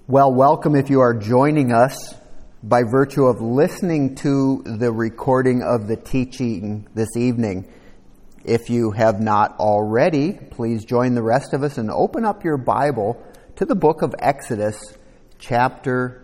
Well, welcome if you are joining us by virtue of listening to the recording of the teaching this evening. If you have not already, please join the rest of us and open up your Bible to the book of Exodus, chapter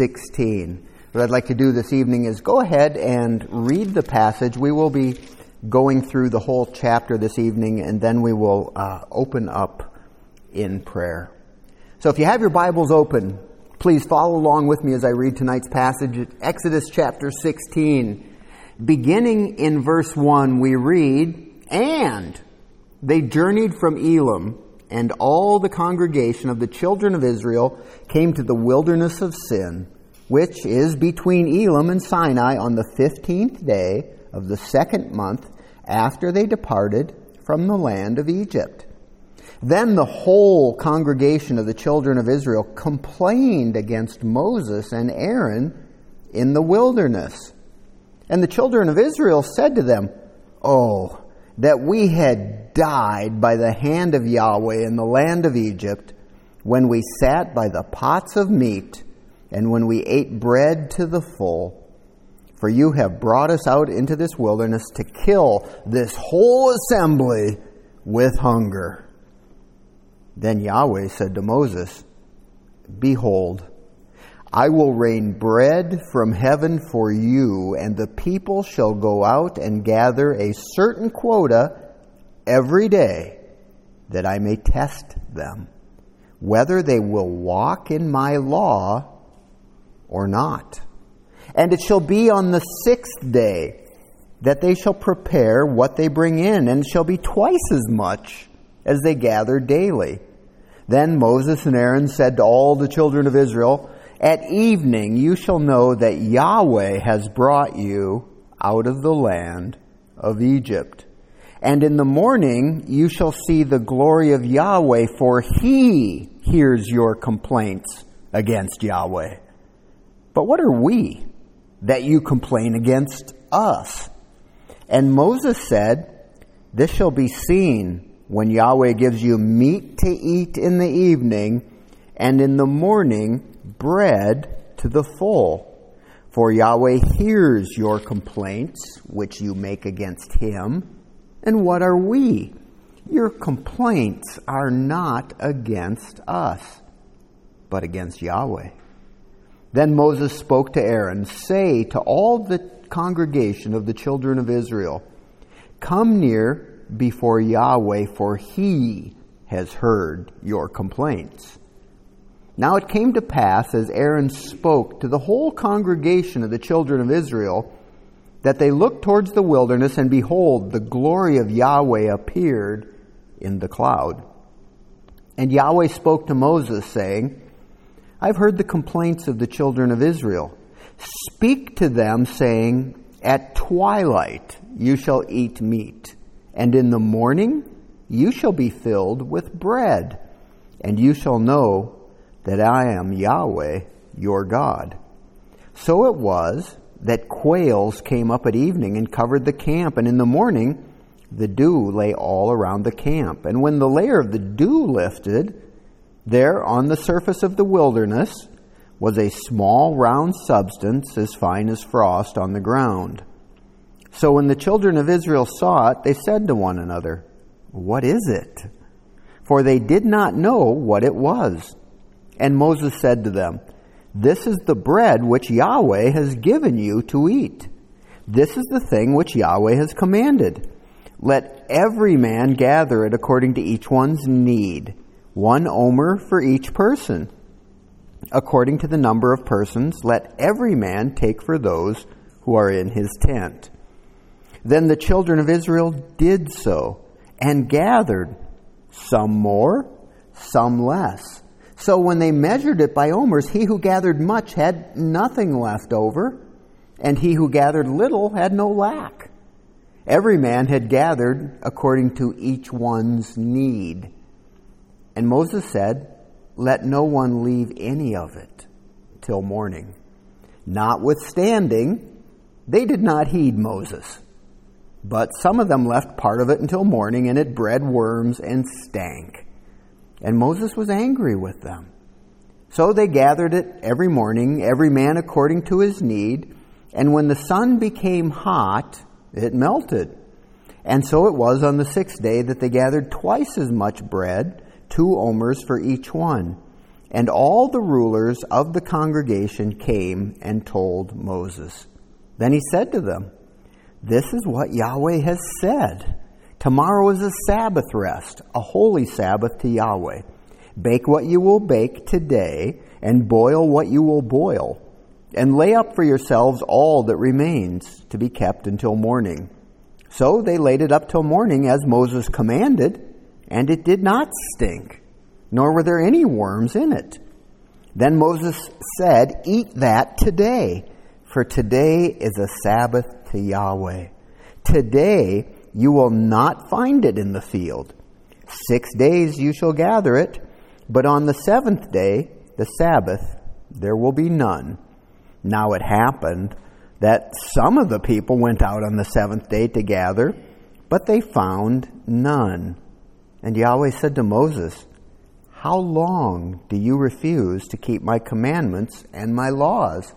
16. What I'd like to do this evening is go ahead and read the passage. We will be going through the whole chapter this evening, and then we will open up in prayer. So if you have your Bibles open, please follow along with me as I read tonight's passage, Exodus chapter 16. Beginning in verse 1, we read, "And they journeyed from Elim, and all the congregation of the children of Israel came to the wilderness of Sin, which is between Elim and Sinai, on the 15th day of the second month after they departed from the land of Egypt. Then the whole congregation of the children of Israel complained against Moses and Aaron in the wilderness. And the children of Israel said to them, 'Oh, that we had died by the hand of Yahweh in the land of Egypt, when we sat by the pots of meat, and when we ate bread to the full. For you have brought us out into this wilderness to kill this whole assembly with hunger.' Then Yahweh said to Moses, 'Behold, I will rain bread from heaven for you, and the people shall go out and gather a certain quota every day, that I may test them, whether they will walk in my law or not. And it shall be on the 6th day that they shall prepare what they bring in, and it shall be twice as much as they gather daily.' Then Moses and Aaron said to all the children of Israel, 'At evening you shall know that Yahweh has brought you out of the land of Egypt. And in the morning you shall see the glory of Yahweh, for He hears your complaints against Yahweh. But what are we that you complain against us?' And Moses said, 'This shall be seen when Yahweh gives you meat to eat in the evening, and in the morning bread to the full. For Yahweh hears your complaints which you make against Him. And what are we? Your complaints are not against us, but against Yahweh.' Then Moses spoke to Aaron, 'Say to all the congregation of the children of Israel, come near before Yahweh, for He has heard your complaints.' Now it came to pass, as Aaron spoke to the whole congregation of the children of Israel, that they looked towards the wilderness, and behold, the glory of Yahweh appeared in the cloud. And Yahweh spoke to Moses, saying, 'I've heard the complaints of the children of Israel. Speak to them, saying, At twilight you shall eat meat, and in the morning you shall be filled with bread, and you shall know that I am Yahweh your God.' So it was that quails came up at evening and covered the camp, and in the morning the dew lay all around the camp. And when the layer of the dew lifted, there on the surface of the wilderness was a small round substance as fine as frost on the ground. So when the children of Israel saw it, they said to one another, 'What is it?' For they did not know what it was. And Moses said to them, 'This is the bread which Yahweh has given you to eat. This is the thing which Yahweh has commanded. Let every man gather it according to each one's need, 1 omer for each person. According to the number of persons, let every man take for those who are in his tent.' Then the children of Israel did so, and gathered, some more, some less. So when they measured it by omers, he who gathered much had nothing left over, and he who gathered little had no lack. Every man had gathered according to each one's need. And Moses said, 'Let no one leave any of it till morning.' Notwithstanding, they did not heed Moses. But some of them left part of it until morning, and it bred worms and stank. And Moses was angry with them. So they gathered it every morning, every man according to his need. And when the sun became hot, it melted. And so it was on the 6th day that they gathered twice as much bread, 2 omers for each one. And all the rulers of the congregation came and told Moses. Then he said to them, "This is what Yahweh has said. Tomorrow is a Sabbath rest, a holy Sabbath to Yahweh. Bake what you will bake today, and boil what you will boil. And lay up for yourselves all that remains, to be kept until morning." So they laid it up till morning, as Moses commanded, and it did not stink, nor were there any worms in it. Then Moses said, "Eat that today, for today is a Sabbath to Yahweh. Today you will not find it in the field. 6 days you shall gather it, but on the 7th day, the Sabbath, there will be none." Now it happened that some of the people went out on the 7th day to gather, but they found none. And Yahweh said to Moses, "How long do you refuse to keep my commandments and my laws?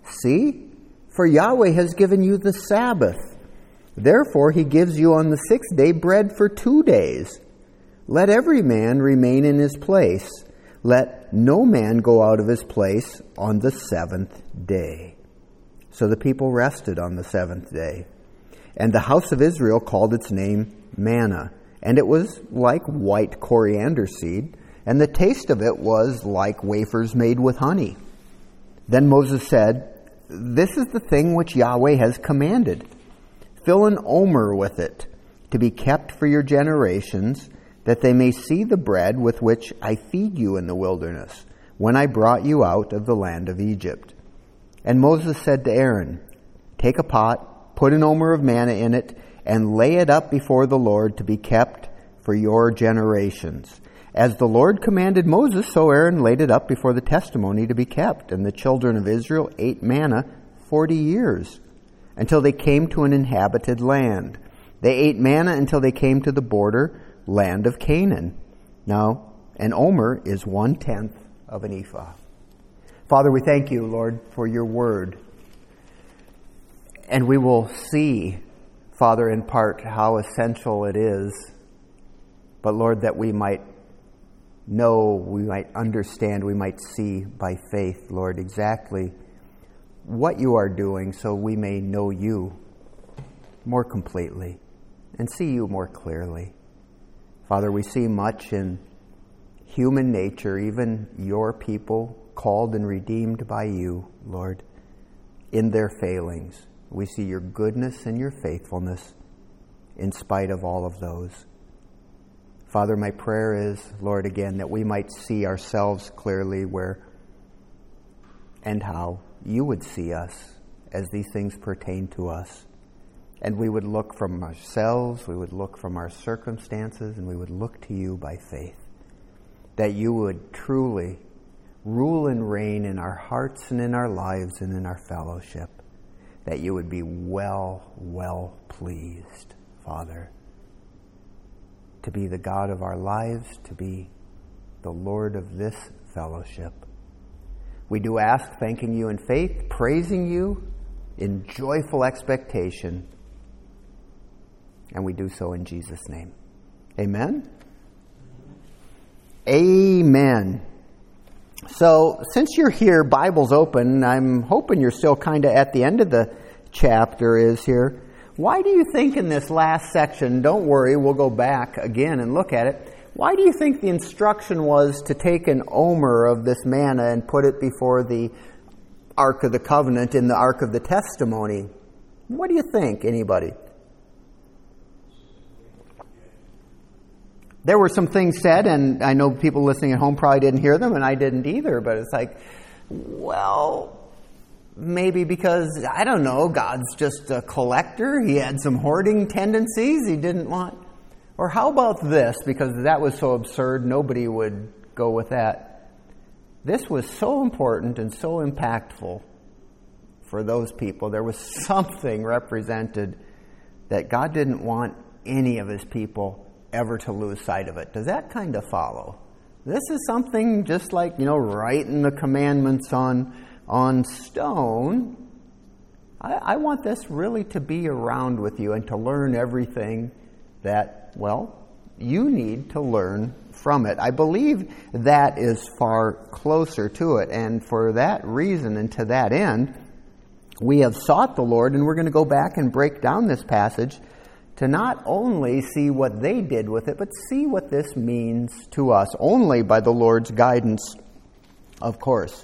See, for Yahweh has given you the Sabbath. Therefore he gives you on the 6th day bread for 2 days. Let every man remain in his place. Let no man go out of his place on the 7th day." So the people rested on the 7th day. And the house of Israel called its name manna. And it was like white coriander seed, and the taste of it was like wafers made with honey. Then Moses said, "This is the thing which Yahweh has commanded. Fill an omer with it, to be kept for your generations, that they may see the bread with which I feed you in the wilderness, when I brought you out of the land of Egypt." And Moses said to Aaron, "Take a pot, put an omer of manna in it, and lay it up before the Lord to be kept for your generations." As the Lord commanded Moses, so Aaron laid it up before the testimony to be kept. And the children of Israel ate manna 40 years, until they came to an inhabited land. They ate manna until they came to the border land of Canaan. Now, an omer is 1/10 of an ephah. Father, we thank you, Lord, for your word. And we will see, Father, in part how essential it is. But Lord, that we might know, we might understand, we might see by faith, Lord, exactly what you are doing, so we may know you more completely and see you more clearly. Father, we see much in human nature, even your people called and redeemed by you, Lord, in their failings. We see your goodness and your faithfulness in spite of all of those. Father, my prayer is, Lord, again, that we might see ourselves clearly where and how you would see us as these things pertain to us. And we would look from ourselves, we would look from our circumstances, and we would look to you by faith. That you would truly rule and reign in our hearts and in our lives and in our fellowship. That you would be well pleased, Father, to be the God of our lives, to be the Lord of this fellowship. We do ask, thanking you in faith, praising you in joyful expectation. And we do so in Jesus' name. Amen? Amen. So, since you're here, Bible's open, I'm hoping you're still kind of at the end of the chapter is here. Why do you think in this last section, don't worry, we'll go back again and look at it. Why do you think the instruction was to take an omer of this manna and put it before the Ark of the Covenant in the Ark of the Testimony? What do you think, anybody? There were some things said, and I know people listening at home probably didn't hear them, and I didn't either, but it's like, well, maybe because, I don't know, God's just a collector. He had some hoarding tendencies he didn't want. Or how about this? Because that was so absurd, nobody would go with that. This was so important and so impactful for those people. There was something represented that God didn't want any of his people ever to lose sight of it. Does that kind of follow? This is something just like, writing the commandments on stone. I want this really to be around with you and to learn everything that, you need to learn from it. I believe that is far closer to it. And for that reason and to that end, we have sought the Lord, and we're going to go back and break down this passage to not only see what they did with it, but see what this means to us, only by the Lord's guidance, of course.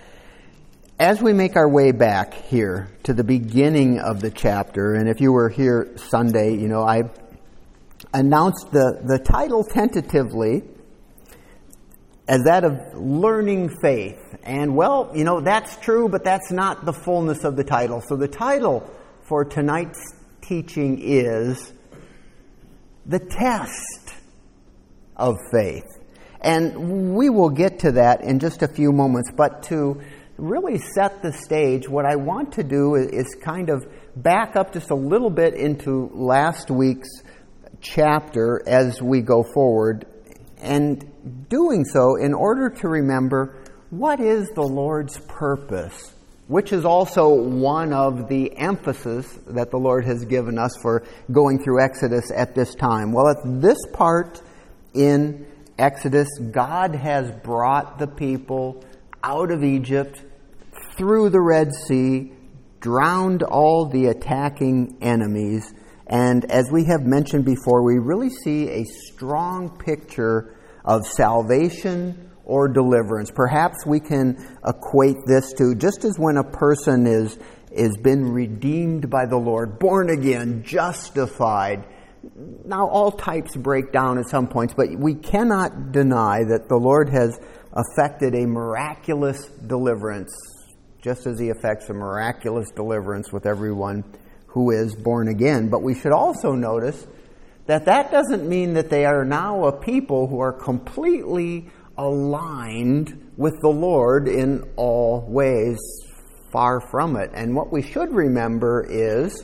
As we make our way back here to the beginning of the chapter, and if you were here Sunday, I announced the title tentatively as that of Learning Faith. And that's true, but that's not the fullness of the title. So the title for tonight's teaching is The Test of Faith. And we will get to that in just a few moments, but to really set the stage, what I want to do is kind of back up just a little bit into last week's chapter as we go forward, and doing so in order to remember what is the Lord's purpose, which is also one of the emphasis that the Lord has given us for going through Exodus at this time. Well, at this part in Exodus, God has brought the people out of Egypt, through the Red Sea, drowned all the attacking enemies. And as we have mentioned before, we really see a strong picture of salvation or deliverance. Perhaps we can equate this to just as when a person is been redeemed by the Lord, born again, justified. Now, all types break down at some points, but we cannot deny that the Lord has effected a miraculous deliverance, just as He effects a miraculous deliverance with everyone who is born again. But we should also notice that doesn't mean that they are now a people who are completely aligned with the Lord in all ways. Far from it. And what we should remember is,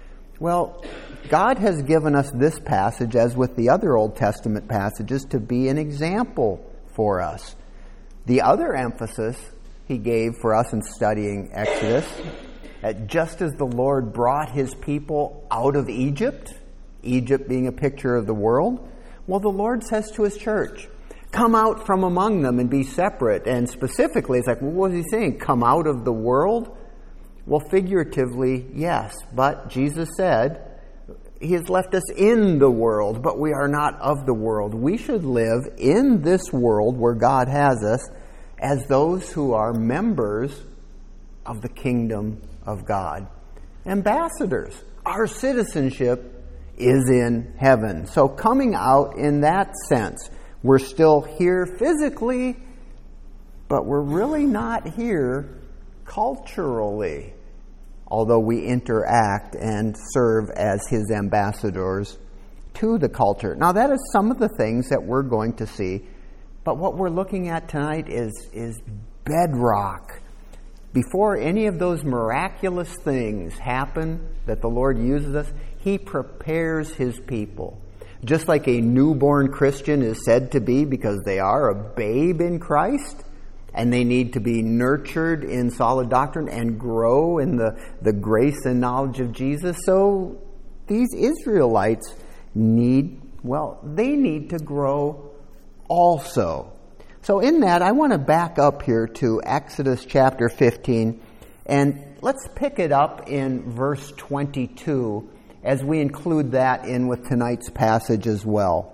God has given us this passage, as with the other Old Testament passages, to be an example for us. The other emphasis He gave for us in studying Exodus, just as the Lord brought His people out of Egypt, Egypt being a picture of the world, the Lord says to His church, come out from among them and be separate. And specifically, it's like, what is He saying? Come out of the world? Well, figuratively, yes. But Jesus said, He has left us in the world, but we are not of the world. We should live in this world where God has us as those who are members of the kingdom of God. Ambassadors. Our citizenship is in heaven. So coming out in that sense, we're still here physically, but we're really not here culturally, although we interact and serve as His ambassadors to the culture. Now, that is some of the things that we're going to see, but what we're looking at tonight is bedrock. Before any of those miraculous things happen that the Lord uses us, He prepares His people. Just like a newborn Christian is said to be because they are a babe in Christ, and they need to be nurtured in solid doctrine and grow in the grace and knowledge of Jesus. So these Israelites need to grow also. So in that, I want to back up here to Exodus chapter 15, and let's pick it up in verse 22 as we include that in with tonight's passage as well.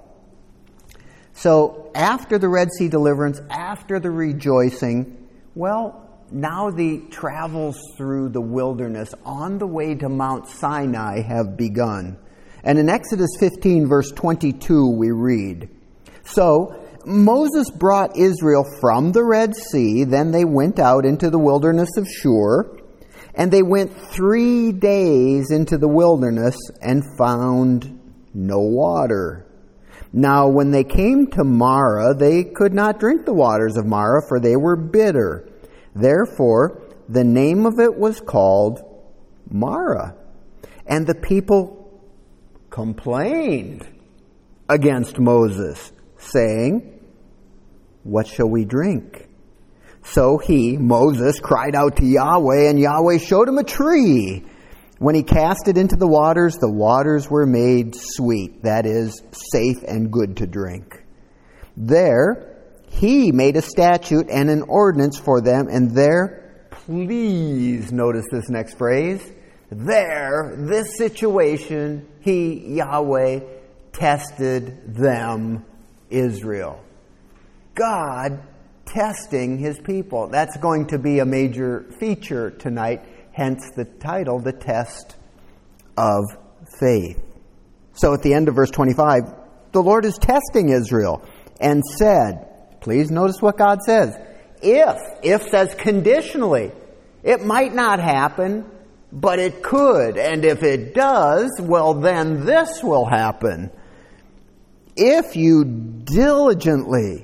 So after the Red Sea deliverance, after the rejoicing, now the travels through the wilderness on the way to Mount Sinai have begun. And in Exodus 15, verse 22, we read, So Moses brought Israel from the Red Sea, then they went out into the wilderness of Shur, and they went 3 days into the wilderness and found no water. Now, when they came to Marah, they could not drink the waters of Marah, for they were bitter. Therefore, the name of it was called Marah. And the people complained against Moses, saying, what shall we drink? So he, Moses, cried out to Yahweh, and Yahweh showed him a tree. When he cast it into the waters were made sweet, that is, safe and good to drink. There he made a statute and an ordinance for them, and there, please notice this next phrase, there, this situation, he, Yahweh, tested them, Israel. God testing his people. That's going to be a major feature tonight, hence the title, The Test of Faith. So at the end of verse 25, the Lord is testing Israel and said, please notice what God says, if says conditionally, it might not happen, but it could, and if it does, well then this will happen. If you diligently,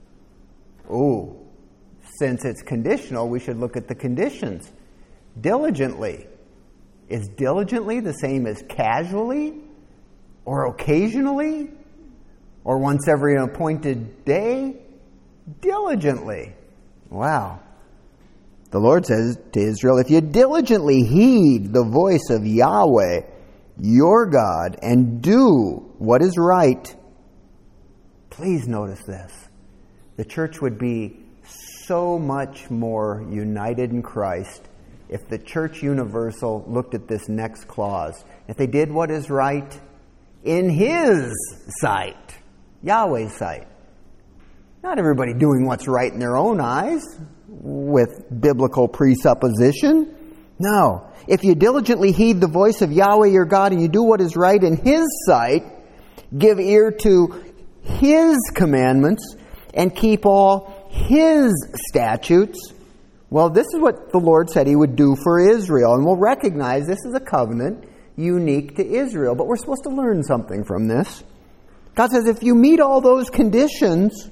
since it's conditional, we should look at the conditions. Diligently. Is diligently the same as casually? Or occasionally? Or once every appointed day? Diligently. Wow. The Lord says to Israel, if you diligently heed the voice of Yahweh, your God, and do what is right, please notice this. The church would be so much more united in Christ if the church universal looked at this next clause. If they did what is right in His sight, Yahweh's sight. Not everybody doing what's right in their own eyes with biblical presupposition. No. If you diligently heed the voice of Yahweh your God and you do what is right in His sight, give ear to His commandments, and keep all His statutes, well, this is what the Lord said He would do for Israel. And we'll recognize this is a covenant unique to Israel. But we're supposed to learn something from this. God says, if you meet all those conditions,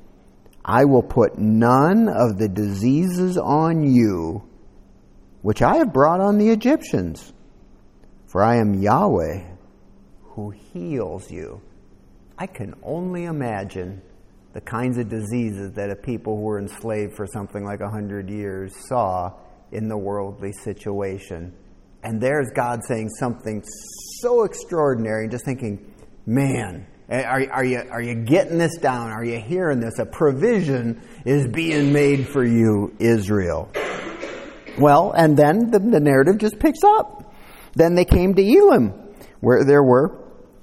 I will put none of the diseases on you, which I have brought on the Egyptians. For I am Yahweh, who heals you. I can only imagine the kinds of diseases that a people who were enslaved for something like 100 years saw in the worldly situation. And there's God saying something so extraordinary, just thinking, man, are you getting this down? Are you hearing this? A provision is being made for you, Israel. Well, and then the narrative just picks up. Then they came to Elim, where there were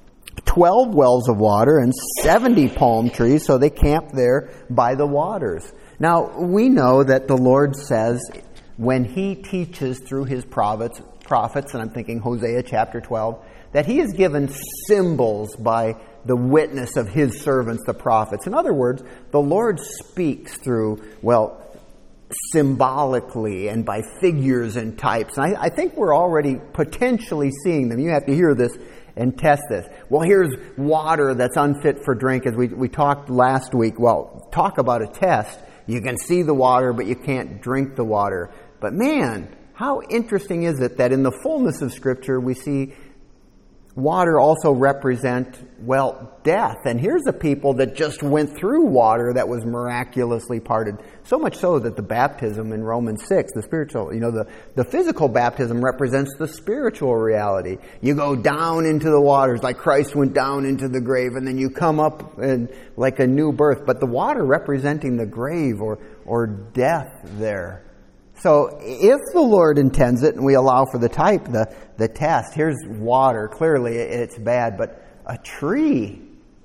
12 wells of water and 70 palm trees, so they camped there by the waters. Now, we know that the Lord says when He teaches through His prophets, and I'm thinking Hosea chapter 12, that He has given symbols by the witness of His servants, the prophets. In other words, the Lord speaks through, symbolically and by figures and types. And I think we're already potentially seeing them. You have to hear this and test this. Well, here's water that's unfit for drink, as we talked last week. Well, talk about a test. You can see the water, but you can't drink the water. But man, how interesting is it that in the fullness of Scripture we see water also represent, death. And here's a people that just went through water that was miraculously parted. So much so that the baptism in Romans 6, the spiritual, the physical baptism represents the spiritual reality. You go down into the waters like Christ went down into the grave, and then you come up like a new birth. But the water representing the grave or death there. So if the Lord intends it, and we allow for the type, the test, here's water, clearly it's bad, but a tree,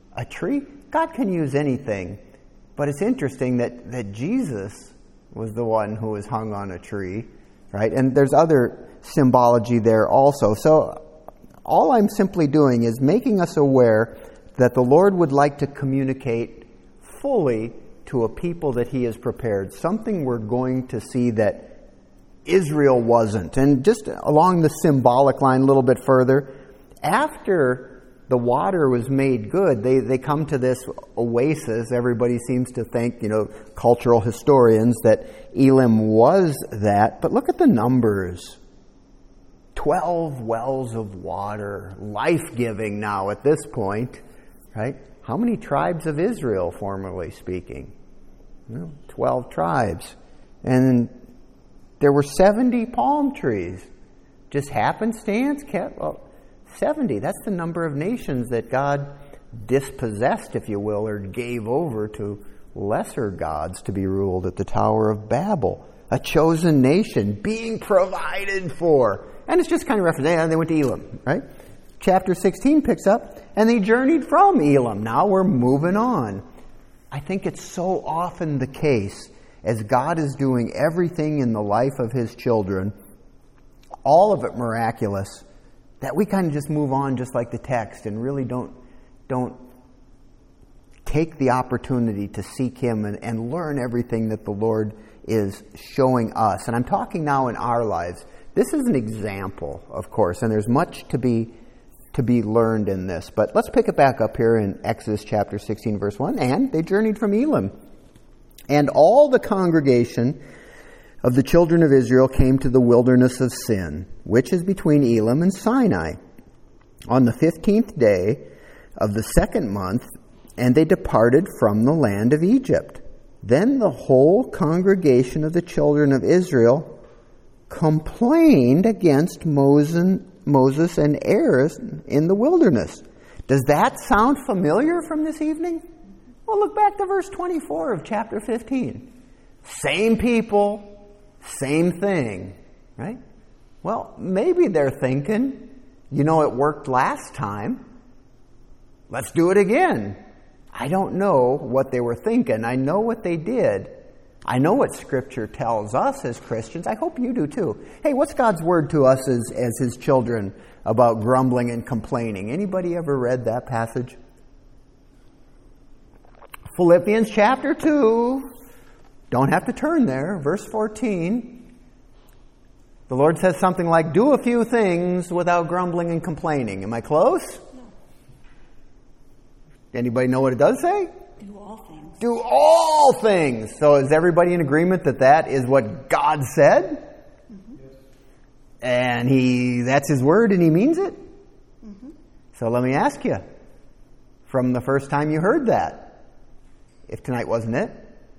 God can use anything. But it's interesting that Jesus was the one who was hung on a tree, right? And there's other symbology there also. So all I'm simply doing is making us aware that the Lord would like to communicate fully to a people that He has prepared. Something we're going to see that Israel wasn't. And just along the symbolic line a little bit further, after the water was made good, they come to this oasis. Everybody seems to think, cultural historians, that Elim was that. But look at the numbers. 12 wells of water, life-giving now at this point, right? How many tribes of Israel, formerly speaking? 12 tribes. And there were 70 palm trees. Just happenstance? 70. That's the number of nations that God dispossessed, if you will, or gave over to lesser gods to be ruled at the Tower of Babel. A chosen nation being provided for. And it's just kind of referencing, they went to Elam, right? Chapter 16 picks up, and they journeyed from Elam. Now we're moving on. I think it's so often the case, as God is doing everything in the life of His children, all of it miraculous, that we kind of just move on just like the text and really don't take the opportunity to seek Him and learn everything that the Lord is showing us. And I'm talking now in our lives. This is an example, of course, and there's much to be learned in this. But let's pick it back up here in Exodus chapter 16, verse 1. And they journeyed from Elam. And all the congregation of the children of Israel came to the wilderness of Sin, which is between Elam and Sinai, on the 15th day of the second month, and they departed from the land of Egypt. Then the whole congregation of the children of Israel complained against Moses and Aaron in the wilderness. Does that sound familiar from this evening? Well, look back to verse 24 of chapter 15. Same people, same thing, right? Well, maybe they're thinking, it worked last time. Let's do it again. I don't know what they were thinking. I know what they did. I know what Scripture tells us as Christians. I hope you do too. Hey, what's God's word to us as His children about grumbling and complaining? Anybody ever read that passage? Philippians chapter 2. Don't have to turn there. Verse 14. The Lord says something like, do a few things without grumbling and complaining. Am I close? No. Anybody know what it does say? Do all things. Do all things. So is everybody in agreement that is what God said? Mm-hmm. And that's His word and He means it? Mm-hmm. So let me ask you, from the first time you heard that, if tonight wasn't it,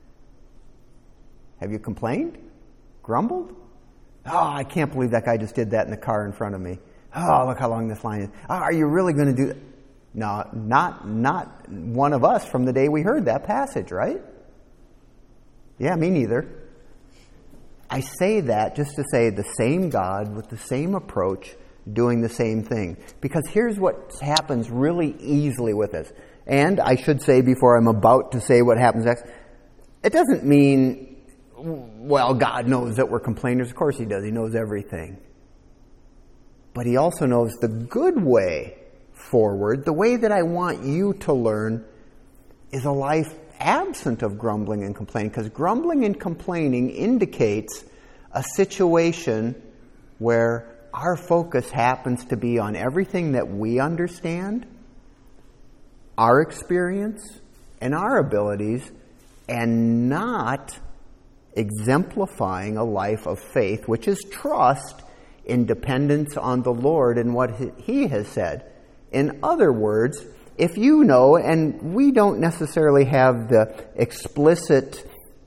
have you complained? Grumbled? Oh, I can't believe that guy just did that in the car in front of me. Oh, look how long this line is. Oh, are you really going to do that? No, not one of us from the day we heard that passage, right? Yeah, me neither. I say that just to say the same God with the same approach doing the same thing. Because here's what happens really easily with us. And I should say before I'm about to say what happens next, it doesn't mean, well, God knows that we're complainers. Of course He does. He knows everything. But He also knows the good way forward. The way that I want you to learn is a life absent of grumbling and complaining. Because grumbling and complaining indicates a situation where our focus happens to be on everything that we understand, our experience, and our abilities, and not exemplifying a life of faith, which is trust in dependence on the Lord and what He has said. In other words, if you know, and we don't necessarily have the explicit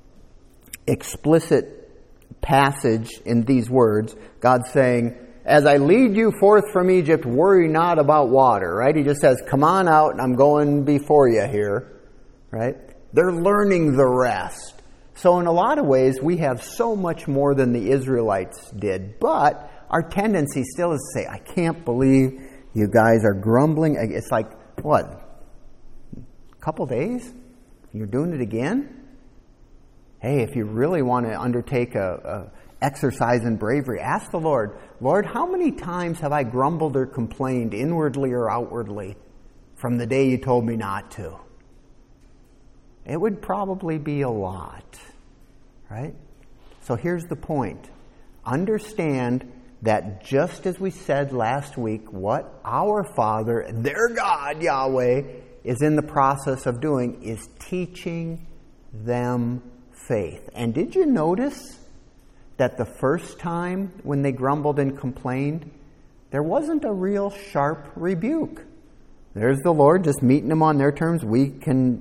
passage in these words, God saying, as I lead you forth from Egypt, worry not about water, right? He just says, come on out, I'm going before you here, right? They're learning the rest. So in a lot of ways, we have so much more than the Israelites did. But our tendency still is to say, I can't believe you guys are grumbling. It's like, what? A couple days? You're doing it again? Hey, if you really want to undertake a exercise in bravery, ask the Lord, Lord, how many times have I grumbled or complained inwardly or outwardly from the day you told me not to? It would probably be a lot, right? So here's the point. Understand that just as we said last week, what our Father, their God, Yahweh, is in the process of doing is teaching them faith. And did you notice that the first time when they grumbled and complained, there wasn't a real sharp rebuke? There's the Lord just meeting them on their terms. We can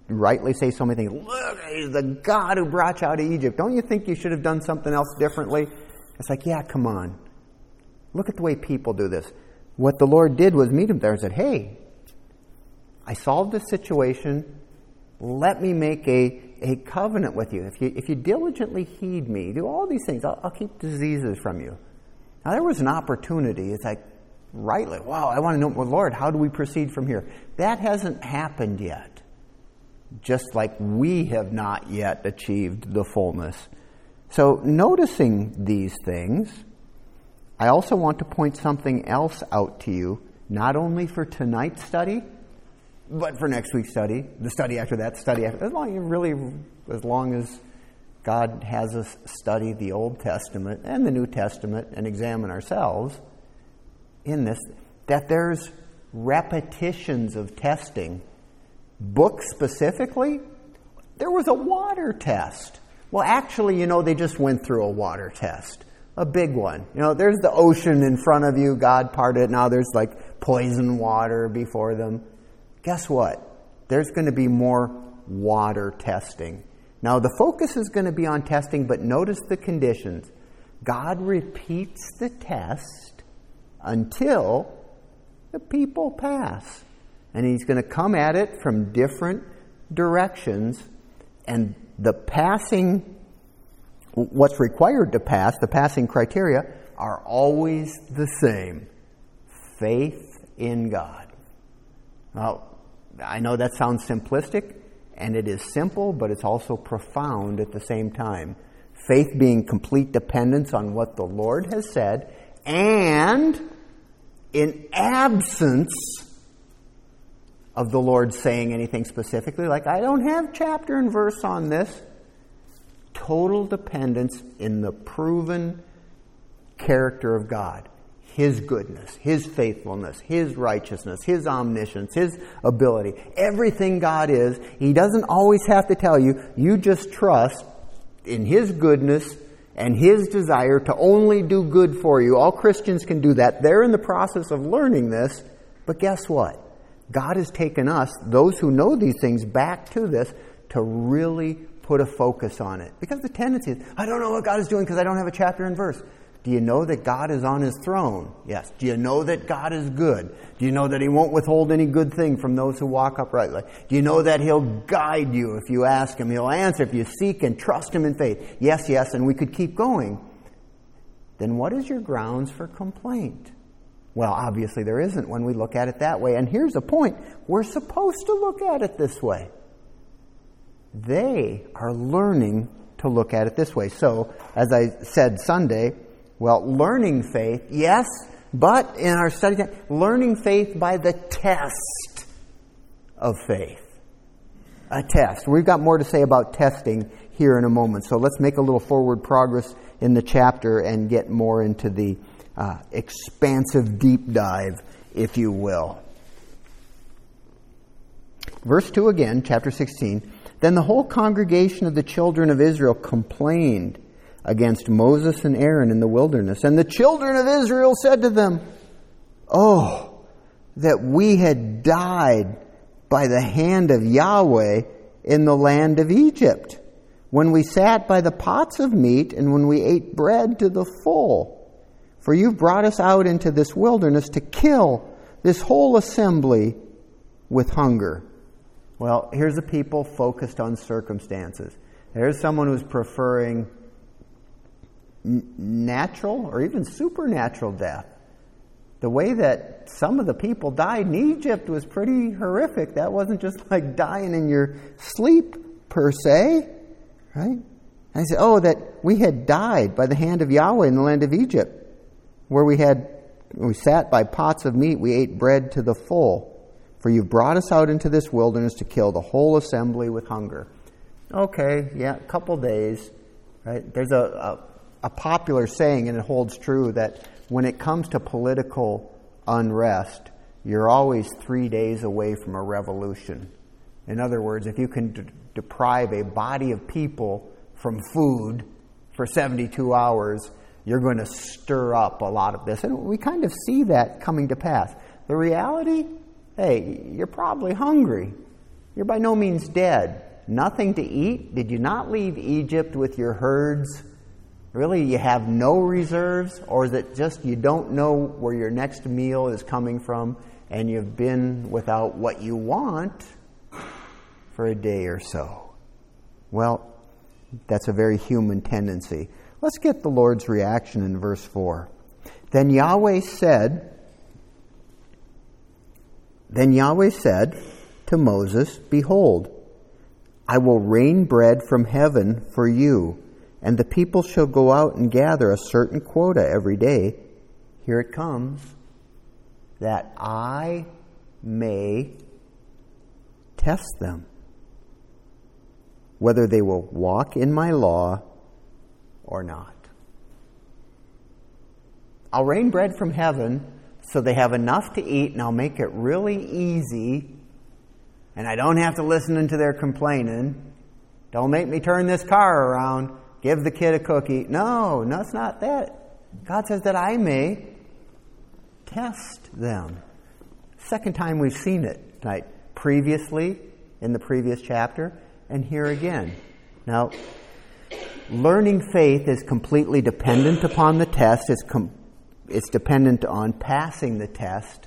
rightly say so many things. Look, he's the God who brought you out of Egypt. Don't you think you should have done something else differently? It's like, yeah, come on. Look at the way people do this. What the Lord did was meet him there and said, hey, I solved this situation. Let me make a covenant with you. If you diligently heed me, do all these things, I'll keep diseases from you. Now, there was an opportunity. It's like, rightly, wow, I want to know, well, Lord, how do we proceed from here? That hasn't happened yet. Just like we have not yet achieved the fullness. So, noticing these things, I also want to point something else out to you, not only for tonight's study, but for next week's study, the study after that, study after, as long as God has us study the Old Testament and the New Testament and examine ourselves in this, that there's repetitions of testing. Books specifically, there was a water test. Well, actually, they just went through a water test. A big one. There's the ocean in front of you. God parted it. Now there's like poison water before them. Guess what? There's going to be more water testing. Now the focus is going to be on testing, but notice the conditions. God repeats the test until the people pass. And he's going to come at it from different directions. And the passing, what's required to pass, the passing criteria, are always the same. Faith in God. Now, I know that sounds simplistic, and it is simple, but it's also profound at the same time. Faith being complete dependence on what the Lord has said, and in absence of the Lord saying anything specifically, like, I don't have chapter and verse on this. Total dependence in the proven character of God. His goodness, His faithfulness, His righteousness, His omniscience, His ability. Everything God is, He doesn't always have to tell you. You just trust in His goodness and His desire to only do good for you. All Christians can do that. They're in the process of learning this. But guess what? God has taken us, those who know these things, back to this to really put a focus on it. Because the tendency is, I don't know what God is doing because I don't have a chapter and verse. Do you know that God is on His throne? Yes. Do you know that God is good? Do you know that He won't withhold any good thing from those who walk uprightly? Do you know that He'll guide you if you ask Him? He'll answer if you seek and trust Him in faith. Yes, yes, and we could keep going. Then what is your grounds for complaint? Well, obviously there isn't when we look at it that way. And here's the point. We're supposed to look at it this way. They are learning to look at it this way. So, as I said Sunday, well, learning faith, yes, but in our study time, learning faith by the test of faith. A test. We've got more to say about testing here in a moment. So let's make a little forward progress in the chapter and get more into the expansive deep dive, if you will. Verse 2 again, chapter 16. Then the whole congregation of the children of Israel complained against Moses and Aaron in the wilderness. And the children of Israel said to them, Oh, that we had died by the hand of Yahweh in the land of Egypt, when we sat by the pots of meat and when we ate bread to the full. For you've brought us out into this wilderness to kill this whole assembly with hunger. Well, here's the people focused on circumstances. There's someone who's preferring natural or even supernatural death. The way that some of the people died in Egypt was pretty horrific. That wasn't just like dying in your sleep, per se. Right? And I said, oh, that we had died by the hand of Yahweh in the land of Egypt, where we sat by pots of meat, we ate bread to the full. For you've brought us out into this wilderness to kill the whole assembly with hunger. Okay, yeah, a couple days. Right? There's a popular saying, and it holds true, that when it comes to political unrest, you're always 3 days away from a revolution. In other words, if you can deprive a body of people from food for 72 hours, you're going to stir up a lot of this. And we kind of see that coming to pass. The reality, hey, you're probably hungry. You're by no means dead. Nothing to eat? Did you not leave Egypt with your herds? Really, you have no reserves? Or is it just you don't know where your next meal is coming from and you've been without what you want for a day or so? Well, that's a very human tendency. Let's get the Lord's reaction in verse 4. Then Yahweh said to Moses, "Behold, I will rain bread from heaven for you, and the people shall go out and gather a certain quota every day." Here it comes. "That I may test them, whether they will walk in my law or not." I'll rain bread from heaven so they have enough to eat, and I'll make it really easy, and I don't have to listen to their complaining. Don't make me turn this car around. Give the kid a cookie. No, it's not that. God says that I may test them. Second time we've seen it tonight. Previously, in the previous chapter, and here again. Now, learning faith is completely dependent upon the test. It's dependent on passing the test.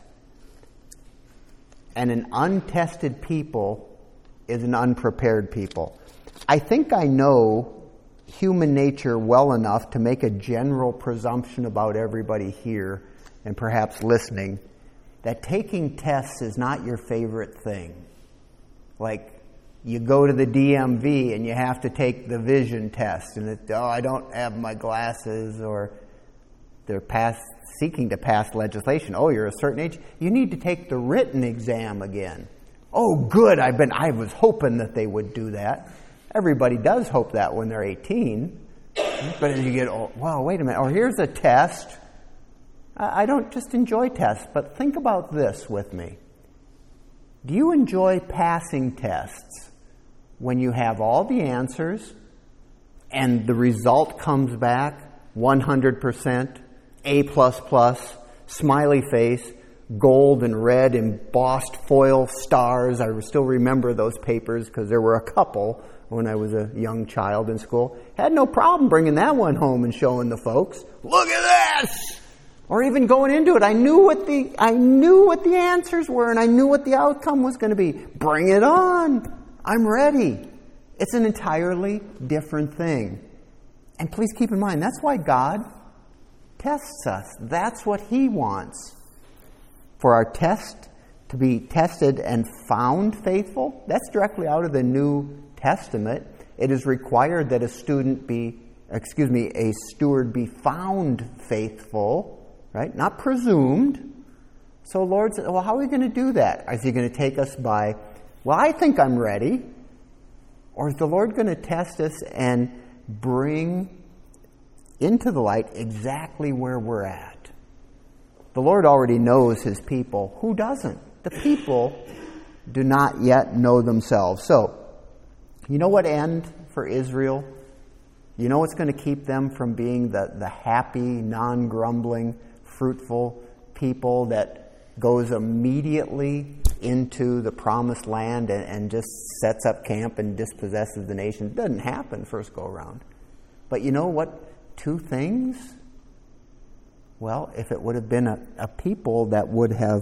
And an untested people is an unprepared people. I think I know human nature well enough to make a general presumption about everybody here and perhaps listening that taking tests is not your favorite thing. Like, you go to the DMV and you have to take the vision test, and I don't have my glasses, or they're seeking to pass legislation. Oh, you're a certain age. You need to take the written exam again. Oh, good. I was hoping that they would do that. Everybody does hope that when they're 18. But as you get old, well, wait a minute. Or here's a test. I don't just enjoy tests, but think about this with me. Do you enjoy passing tests when you have all the answers and the result comes back 100%, A++, smiley face, gold and red embossed foil stars? I still remember those papers because there were a couple when I was a young child in school. Had no problem bringing that one home and showing the folks. Look at this! Or even going into it, I knew what the answers were, and I knew what the outcome was going to be. Bring it on! I'm ready. It's an entirely different thing. And please keep in mind, that's why God tests us. That's what He wants. For our test to be tested and found faithful, that's directly out of the New Testament. It is required that a steward be found faithful, right? Not presumed. So Lord said, well, how are we going to do that? Is He going to take us by, well, I think I'm ready? Or is the Lord going to test us and bring into the light exactly where we're at? The Lord already knows His people. Who doesn't? The people do not yet know themselves. So, you know what end for Israel? You know what's going to keep them from being the happy, non-grumbling, fruitful people that goes immediately into the promised land and just sets up camp and dispossesses the nation? It doesn't happen first go around. But you know what? Two things? Well, if it would have been a people that would have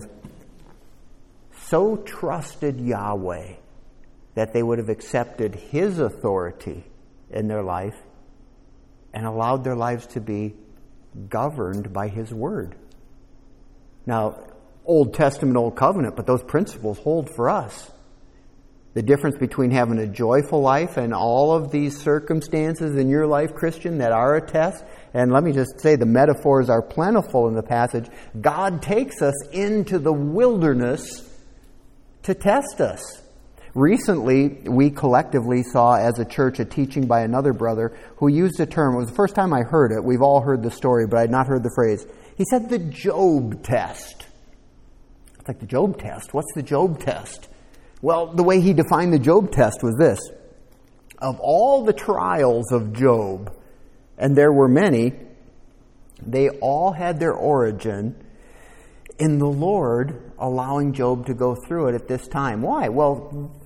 so trusted Yahweh that they would have accepted His authority in their life and allowed their lives to be governed by His Word. Now, Old Testament, Old Covenant, but those principles hold for us. The difference between having a joyful life and all of these circumstances in your life, Christian, that are a test. And let me just say, the metaphors are plentiful in the passage. God takes us into the wilderness to test us. Recently, we collectively saw as a church a teaching by another brother who used a term. It was the first time I heard it. We've all heard the story, but I had not heard the phrase. He said the Job test. It's like, the Job test? What's the Job test? Well, the way he defined the Job test was this. Of all the trials of Job, and there were many, they all had their origin in the Lord allowing Job to go through it at this time. Why? Well,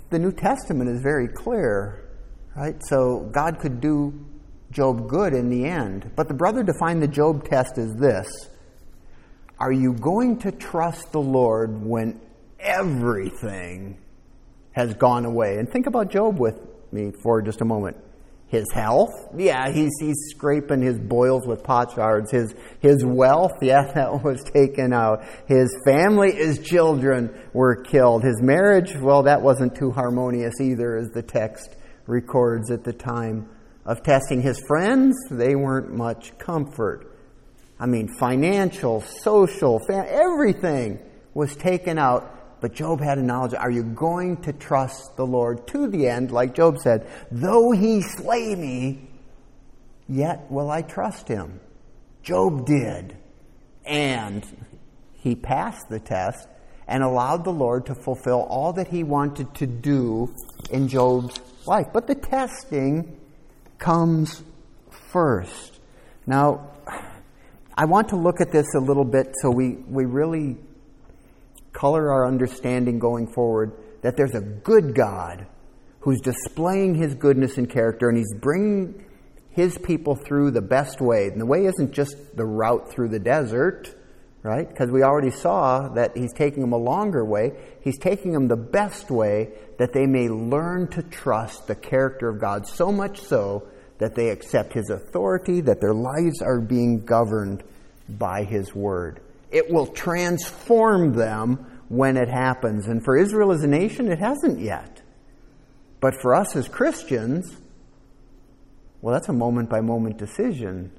the New Testament is very clear, right? So God could do Job good in the end. But the brother defined the Job test as this: are you going to trust the Lord when everything has gone away? And think about Job with me for just a moment. His health, yeah, he's scraping his boils with potsherds. His wealth, yeah, that was taken out. His family, his children were killed. His marriage, well, that wasn't too harmonious either, as the text records at the time of testing. His friends, they weren't much comfort. I mean, financial, social, everything was taken out. But Job had a knowledge. Are you going to trust the Lord to the end? Like Job said, though he slay me, yet will I trust him. Job did. And he passed the test and allowed the Lord to fulfill all that he wanted to do in Job's life. But the testing comes first. Now, I want to look at this a little bit so we really color our understanding going forward, that there's a good God who's displaying his goodness and character, and he's bringing his people through the best way. And the way isn't just the route through the desert, right? Because we already saw that he's taking them a longer way. He's taking them the best way, that they may learn to trust the character of God, so much so that they accept his authority, that their lives are being governed by his word. It will transform them when it happens. And for Israel as a nation, it hasn't yet. But for us as Christians, well, that's a moment-by-moment decision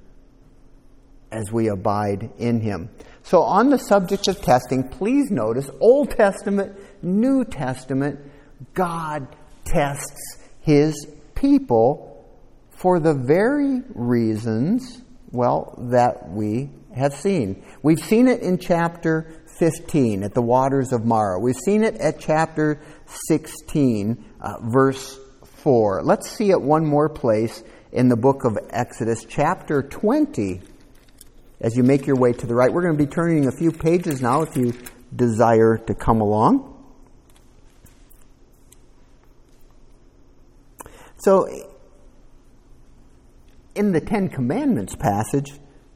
as we abide in him. So on the subject of testing, please notice, Old Testament, New Testament, God tests his people for the very reasons, well, that we have seen. We've seen it in chapter 15 at the waters of Marah. We've seen it at chapter 16, verse 4. Let's see it one more place in the book of Exodus, chapter 20. As you make your way to the right, we're going to be turning a few pages now if you desire to come along. So, in the Ten Commandments passage,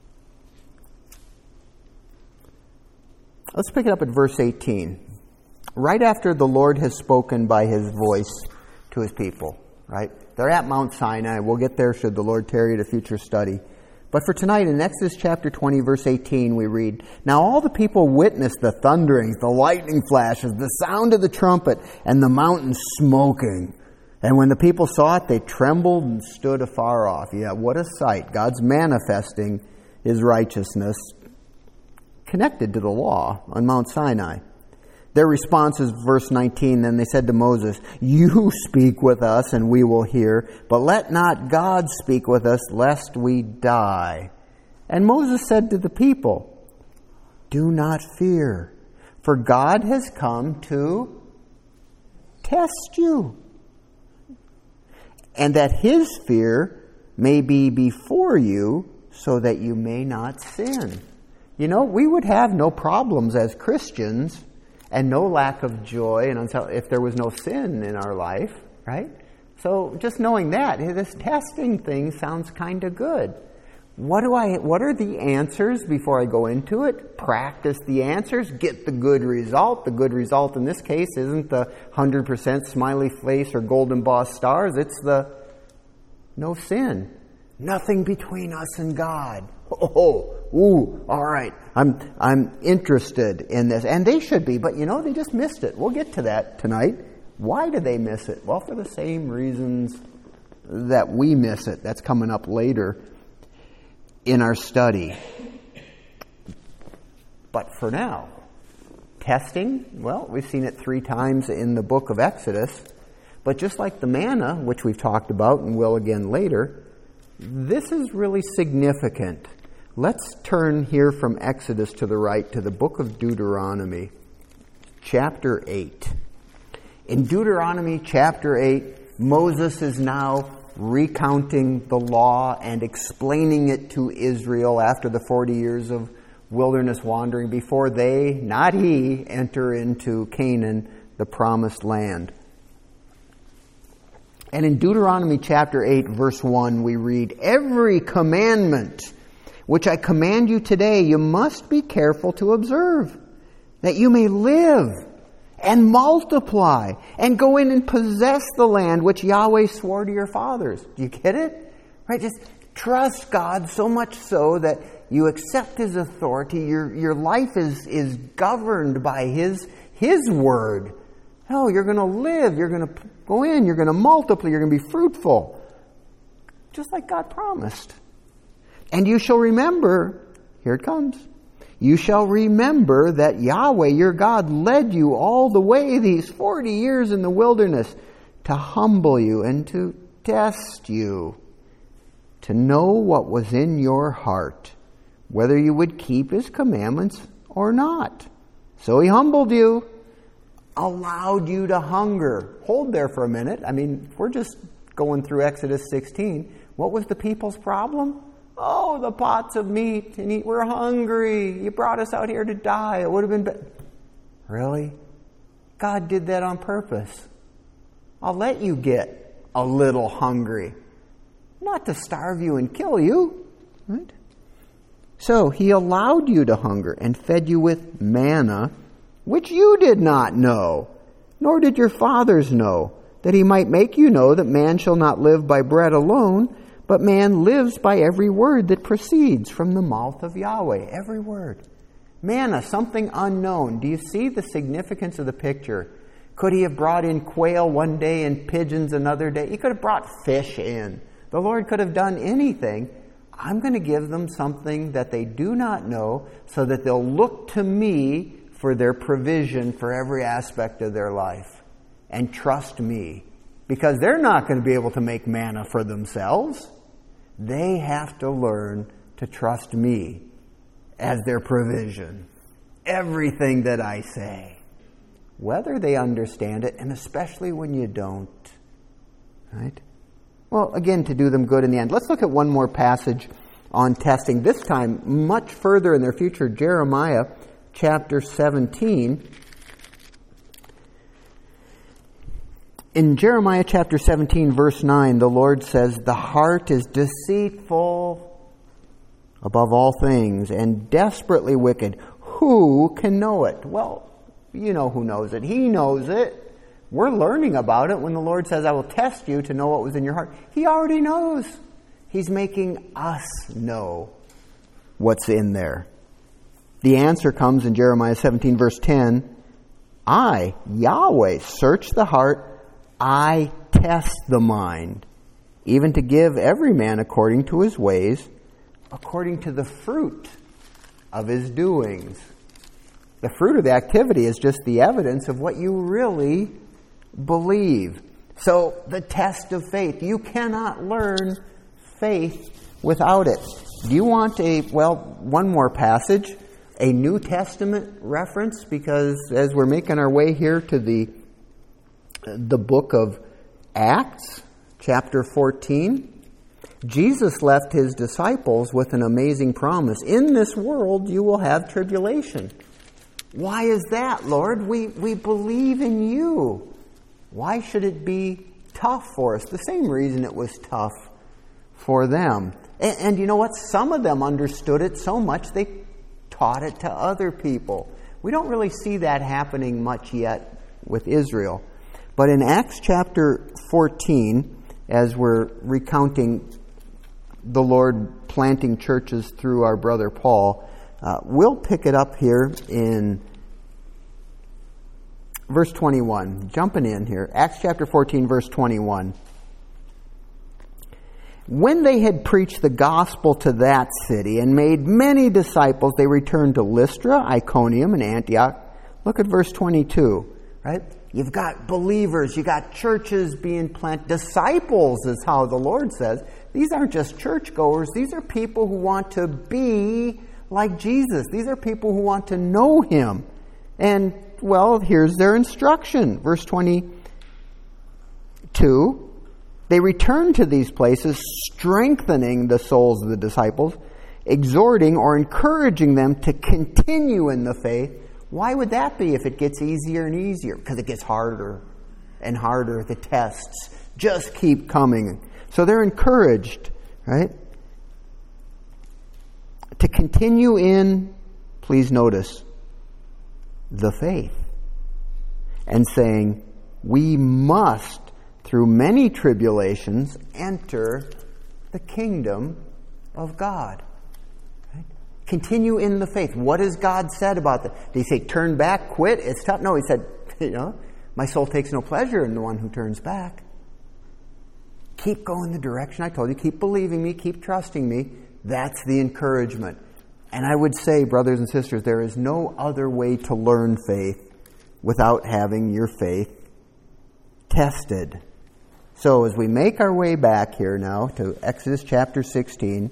let's pick it up at verse 18. Right after the Lord has spoken by his voice to his people, right? They're at Mount Sinai. We'll get there should the Lord tarry at a future study. But for tonight, in Exodus chapter 20, verse 18, we read, "Now all the people witnessed the thunderings, the lightning flashes, the sound of the trumpet, and the mountain smoking. And when the people saw it, they trembled and stood afar off." Yeah, what a sight. God's manifesting his righteousness connected to the law on Mount Sinai. Their response is verse 19, "Then they said to Moses, 'You speak with us and we will hear, but let not God speak with us lest we die.' And Moses said to the people, 'Do not fear, for God has come to test you, and that his fear may be before you so that you may not sin.'" You know, we would have no problems as Christians and no lack of joy and if there was no sin in our life, right? So just knowing that, this testing thing sounds kind of good. What are the answers before I go into it? Practice the answers, get the good result. The good result in this case isn't the 100% smiley face or gold embossed stars. It's the no sin. Nothing between us and God. All right. I'm interested in this. And they should be, but they just missed it. We'll get to that tonight. Why did they miss it? Well, for the same reasons that we miss it. That's coming up later in our study. But for now, testing, well, we've seen it 3 times in the book of Exodus. But just like the manna, which we've talked about and will again later, this is really significant. Let's turn here from Exodus to the right to the book of Deuteronomy, chapter 8. In Deuteronomy chapter 8, Moses is now recounting the law and explaining it to Israel after the 40 years of wilderness wandering before they, not he, enter into Canaan, the promised land. And in Deuteronomy chapter 8, verse 1, we read, "Every commandment which I command you today, you must be careful to observe, that you may live and multiply and go in and possess the land which Yahweh swore to your fathers." Do you get it? Right? Just trust God so much so that you accept His authority. Your life is governed by His word. Oh, you're going to live. You're going to go in. You're going to multiply. You're going to be fruitful. Just like God promised. "And you shall remember," here it comes, "you shall remember that Yahweh your God led you all the way these 40 years in the wilderness to humble you and to test you, to know what was in your heart, whether you would keep His commandments or not. So He humbled you, allowed you to hunger." Hold there for a minute. I mean, if we're just going through Exodus 16, what was the people's problem? Oh, the pots of meat, and we're hungry. You brought us out here to die. It would have been better. Really? God did that on purpose. I'll let you get a little hungry. Not to starve you and kill you. Right? So He allowed you to hunger and fed you with manna, which you did not know, nor did your fathers know, that He might make you know that man shall not live by bread alone, but man lives by every word that proceeds from the mouth of Yahweh. Every word. Manna, something unknown. Do you see the significance of the picture? Could He have brought in quail one day and pigeons another day? He could have brought fish in. The Lord could have done anything. I'm going to give them something that they do not know so that they'll look to me for their provision for every aspect of their life and trust me. Because they're not going to be able to make manna for themselves. They have to learn to trust me as their provision. Everything that I say. Whether they understand it, and especially when you don't. Right? Well, again, to do them good in the end. Let's look at one more passage on testing. This time, much further in their future, Jeremiah chapter 17. In Jeremiah chapter 17, verse 9, the Lord says, "The heart is deceitful above all things and desperately wicked. Who can know it?" Well, you know who knows it. He knows it. We're learning about it when the Lord says, "I will test you to know what was in your heart." He already knows. He's making us know what's in there. The answer comes in Jeremiah 17, verse 10. "I, Yahweh, search the heart. I test the mind, even to give every man according to his ways, according to the fruit of his doings." The fruit of the activity is just the evidence of what you really believe. So, the test of faith. You cannot learn faith without it. Do you want one more passage, a New Testament reference? Because as we're making our way here to the book of Acts, chapter 14, Jesus left His disciples with an amazing promise. "In this world you will have tribulation." Why is that, Lord? We believe in You. Why should it be tough for us? The same reason it was tough for them. And you know what? Some of them understood it so much they taught it to other people. We don't really see that happening much yet with Israel. But in Acts chapter 14, as we're recounting the Lord planting churches through our brother Paul, we'll pick it up here in verse 21. Jumping in here. Acts chapter 14, verse 21. "When they had preached the gospel to that city and made many disciples, they returned to Lystra, Iconium, and Antioch." Look at verse 22, right? You've got believers, you've got churches being planted. Disciples is how the Lord says. These aren't just churchgoers. These are people who want to be like Jesus. These are people who want to know Him. And, well, here's their instruction. Verse 22, "They returned to these places, strengthening the souls of the disciples, exhorting or encouraging them to continue in the faith." Why would that be if it gets easier and easier? Because it gets harder and harder, the tests. Just keep coming. So they're encouraged, right? To continue in, please notice, the faith. And saying, we must, through many tribulations, enter the kingdom of God. Right? Continue in the faith. What has God said about that? Did he say, turn back, quit? It's tough. No, he said, my soul takes no pleasure in the one who turns back. Keep going the direction I told you. Keep believing me. Keep trusting me. That's the encouragement. And I would say, brothers and sisters, there is no other way to learn faith without having your faith tested. So as we make our way back here now to Exodus chapter 16,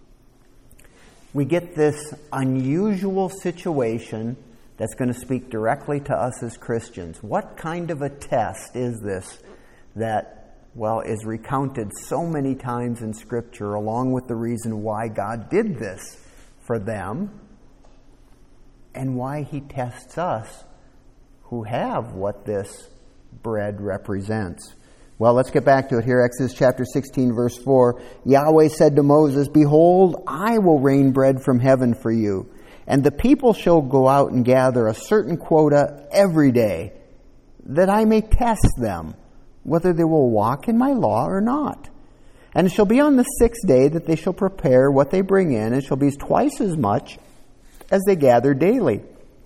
we get this unusual situation that's going to speak directly to us as Christians. What kind of a test is this that, is recounted so many times in Scripture, along with the reason why God did this for them and why he tests us who have what this bread represents? Well, let's get back to it here. Exodus chapter 16, verse 4. Yahweh said to Moses, behold, I will rain bread from heaven for you, and the people shall go out and gather a certain quota every day, that I may test them, whether they will walk in my law or not. And it shall be on the sixth day that they shall prepare what they bring in. It shall be twice as much as they gather daily.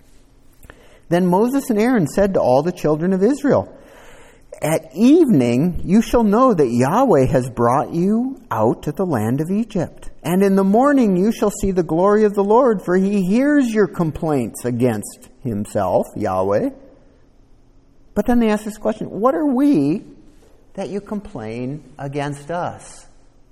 Then Moses and Aaron said to all the children of Israel, at evening you shall know that Yahweh has brought you out of the land of Egypt. And in the morning you shall see the glory of the Lord, for he hears your complaints against himself, Yahweh. But then they ask this question, what are we that you complain against us?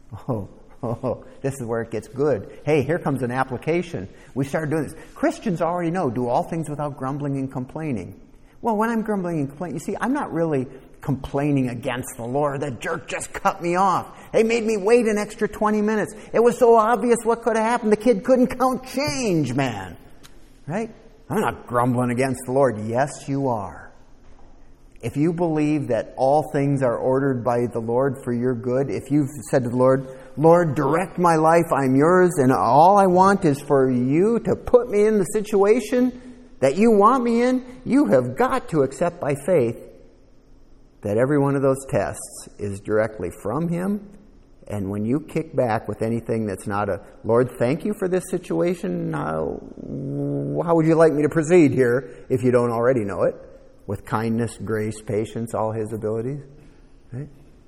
This is where it gets good. Hey, here comes an application. We started doing this. Christians already know, do all things without grumbling and complaining. Well, when I'm grumbling and complaining, you see, I'm not really complaining against the Lord. That jerk just cut me off. They made me wait an extra 20 minutes. It was so obvious what could have happened. The kid couldn't count change, man. Right? I'm not grumbling against the Lord. Yes, you are. If you believe that all things are ordered by the Lord for your good, if you've said to the Lord, Lord, direct my life, I'm yours, and all I want is for you to put me in the situation that you want me in, you have got to accept by faith that every one of those tests is directly from him. And when you kick back with anything that's not a, Lord, thank you for this situation, how would you like me to proceed here if you don't already know it? With kindness, grace, patience, all his abilities. Right?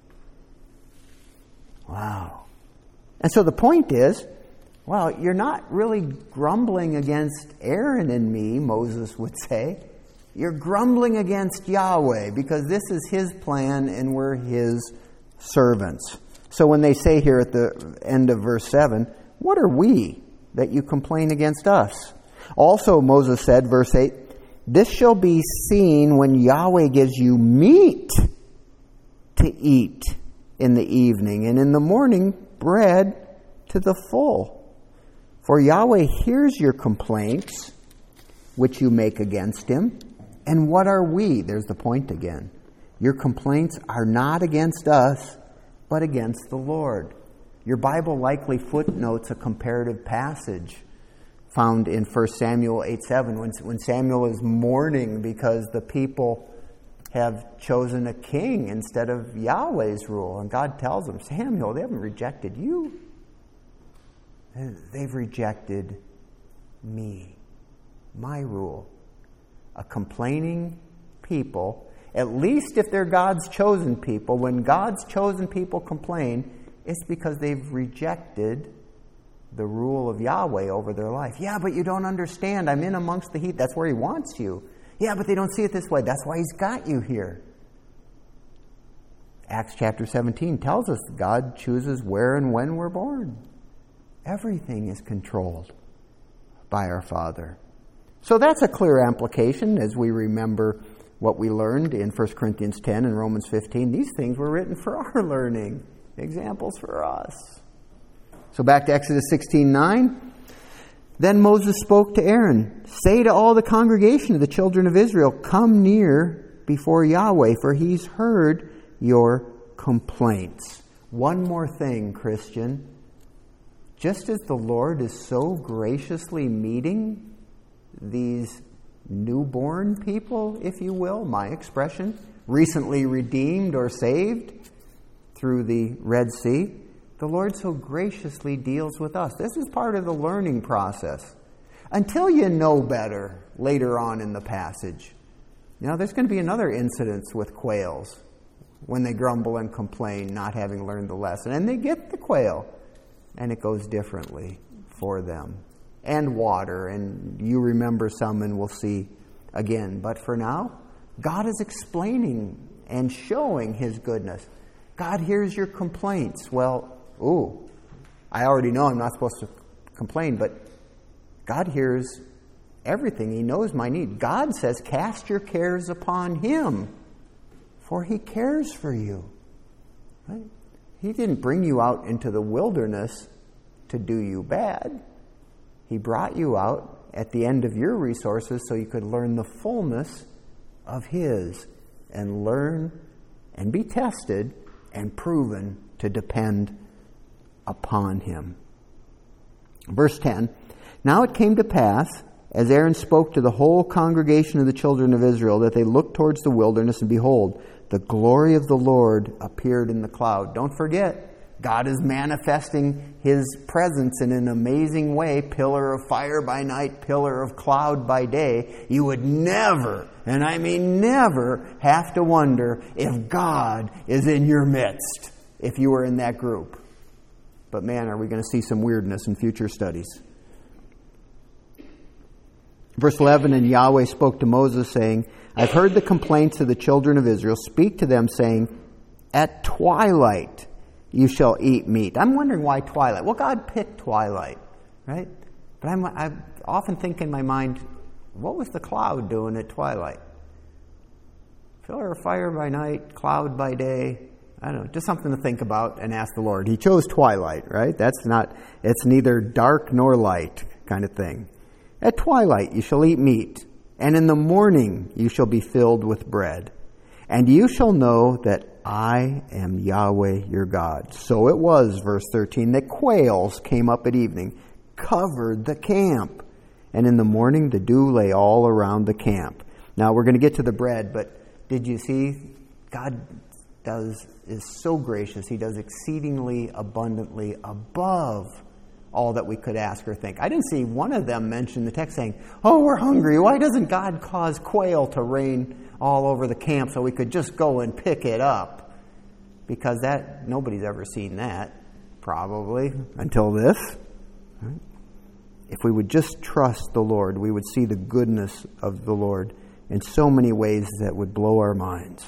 Wow. And so the point is, you're not really grumbling against Aaron and me, Moses would say. You're grumbling against Yahweh because this is his plan and we're his servants. So when they say here at the end of verse 7, what are we that you complain against us? Also, Moses said, verse 8, this shall be seen when Yahweh gives you meat to eat in the evening, and in the morning bread to the full. For Yahweh hears your complaints, which you make against him. And what are we? There's the point again. Your complaints are not against us, but against the Lord. Your Bible likely footnotes a comparative passage found in 1 Samuel 8:7, when Samuel is mourning because the people have chosen a king instead of Yahweh's rule. And God tells him, Samuel, they haven't rejected you. They've rejected me, my rule. A complaining people, at least if they're God's chosen people, when God's chosen people complain, it's because they've rejected the rule of Yahweh over their life. Yeah, but you don't understand. I'm in amongst the heat. That's where he wants you. Yeah, but they don't see it this way. That's why he's got you here. Acts chapter 17 tells us God chooses where and when we're born. Everything is controlled by our Father. So that's a clear application as we remember what we learned in 1 Corinthians 10 and Romans 15. These things were written for our learning, examples for us. So back to Exodus 16:9. Then Moses spoke to Aaron, say to all the congregation of the children of Israel, come near before Yahweh, for he's heard your complaints. One more thing, Christian. Just as the Lord is so graciously meeting these newborn people, if you will, my expression, recently redeemed or saved through the Red Sea, the Lord so graciously deals with us. This is part of the learning process. Until you know better later on in the passage. There's going to be another incident with quails when they grumble and complain, not having learned the lesson. And they get the quail, and it goes differently for them. And water, and you remember some, and we'll see again. But for now, God is explaining and showing His goodness. God hears your complaints. Well, I already know I'm not supposed to complain, but God hears everything. He knows my need. God says, cast your cares upon Him, for He cares for you. Right? He didn't bring you out into the wilderness to do you bad. He brought you out at the end of your resources so you could learn the fullness of His and learn and be tested and proven to depend upon Him. Verse 10, now it came to pass, as Aaron spoke to the whole congregation of the children of Israel, that they looked towards the wilderness, and behold, the glory of the Lord appeared in the cloud. Don't forget, God is manifesting His presence in an amazing way. Pillar of fire by night, pillar of cloud by day. You would never, and I mean never, have to wonder if God is in your midst if you were in that group. But man, are we going to see some weirdness in future studies. Verse 11, and Yahweh spoke to Moses, saying, I've heard the complaints of the children of Israel. Speak to them, saying, at twilight you shall eat meat. I'm wondering why twilight. Well, God picked twilight, right? But I often think in my mind, what was the cloud doing at twilight? Pillar of fire by night, cloud by day. I don't know, just something to think about and ask the Lord. He chose twilight, right? It's neither dark nor light kind of thing. At twilight you shall eat meat, and in the morning you shall be filled with bread. And you shall know that I am Yahweh your God. So it was, verse 13, that quails came up at evening, covered the camp. And in the morning the dew lay all around the camp. Now we're going to get to the bread, but did you see? God is so gracious. He does exceedingly abundantly above all that we could ask or think. I didn't see one of them mention the text saying, we're hungry. Why doesn't God cause quail to rain all over the camp so we could just go and pick it up? Because nobody's ever seen that, probably, until this. Right? If we would just trust the Lord, we would see the goodness of the Lord in so many ways that would blow our minds.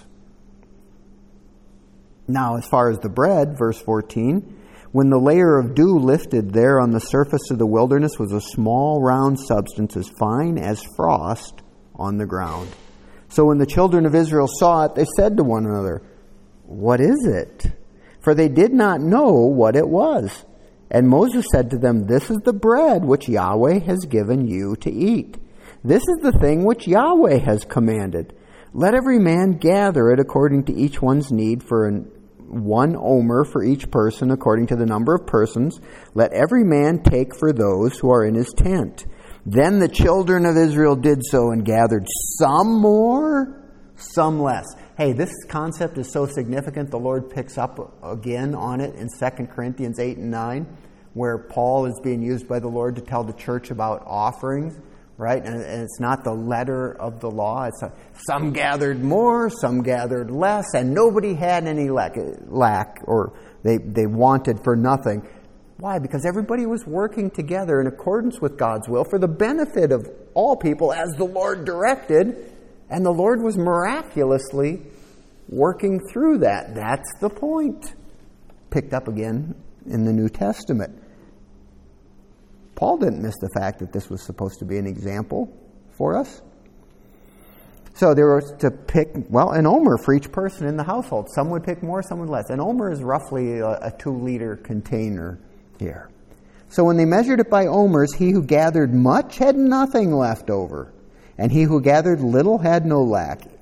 Now, as far as the bread, verse 14, when the layer of dew lifted there on the surface of the wilderness was a small round substance as fine as frost on the ground. So when the children of Israel saw it, they said to one another, what is it? For they did not know what it was. And Moses said to them, this is the bread which Yahweh has given you to eat. This is the thing which Yahweh has commanded. Let every man gather it according to each one's need, for 1 omer for each person according to the number of persons. Let every man take for those who are in his tent. Then the children of Israel did so and gathered some more, some less. Hey, this concept is so significant, the Lord picks up again on it in 2 Corinthians 8 and 9, where Paul is being used by the Lord to tell the church about offerings, right? And it's not the letter of the law. It's some gathered more, some gathered less, and nobody had any lack or they wanted for nothing. Why? Because everybody was working together in accordance with God's will for the benefit of all people as the Lord directed, and the Lord was miraculously working through that. That's the point. Picked up again in the New Testament. Paul didn't miss the fact that this was supposed to be an example for us. So there was to pick, an omer for each person in the household. Some would pick more, some would less. An omer is roughly a 2-liter container here. So when they measured it by omers, he who gathered much had nothing left over, and he who gathered little had no lack.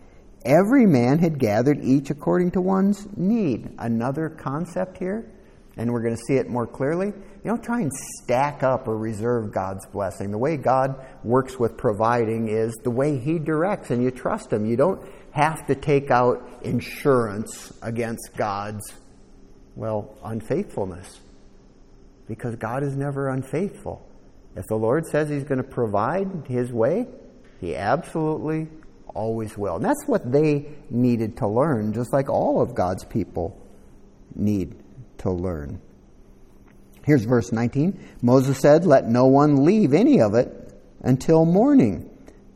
every man had gathered each according to one's need. Another concept here, and we're going to see it more clearly. You don't try and stack up or reserve God's blessing. The way God works with providing is the way He directs, and you trust Him. You don't have to take out insurance against God's, unfaithfulness, because God is never unfaithful. If the Lord says He's going to provide His way, He absolutely always will. And that's what they needed to learn, just like all of God's people need to learn. Here's verse 19. Moses said, "Let no one leave any of it until morning,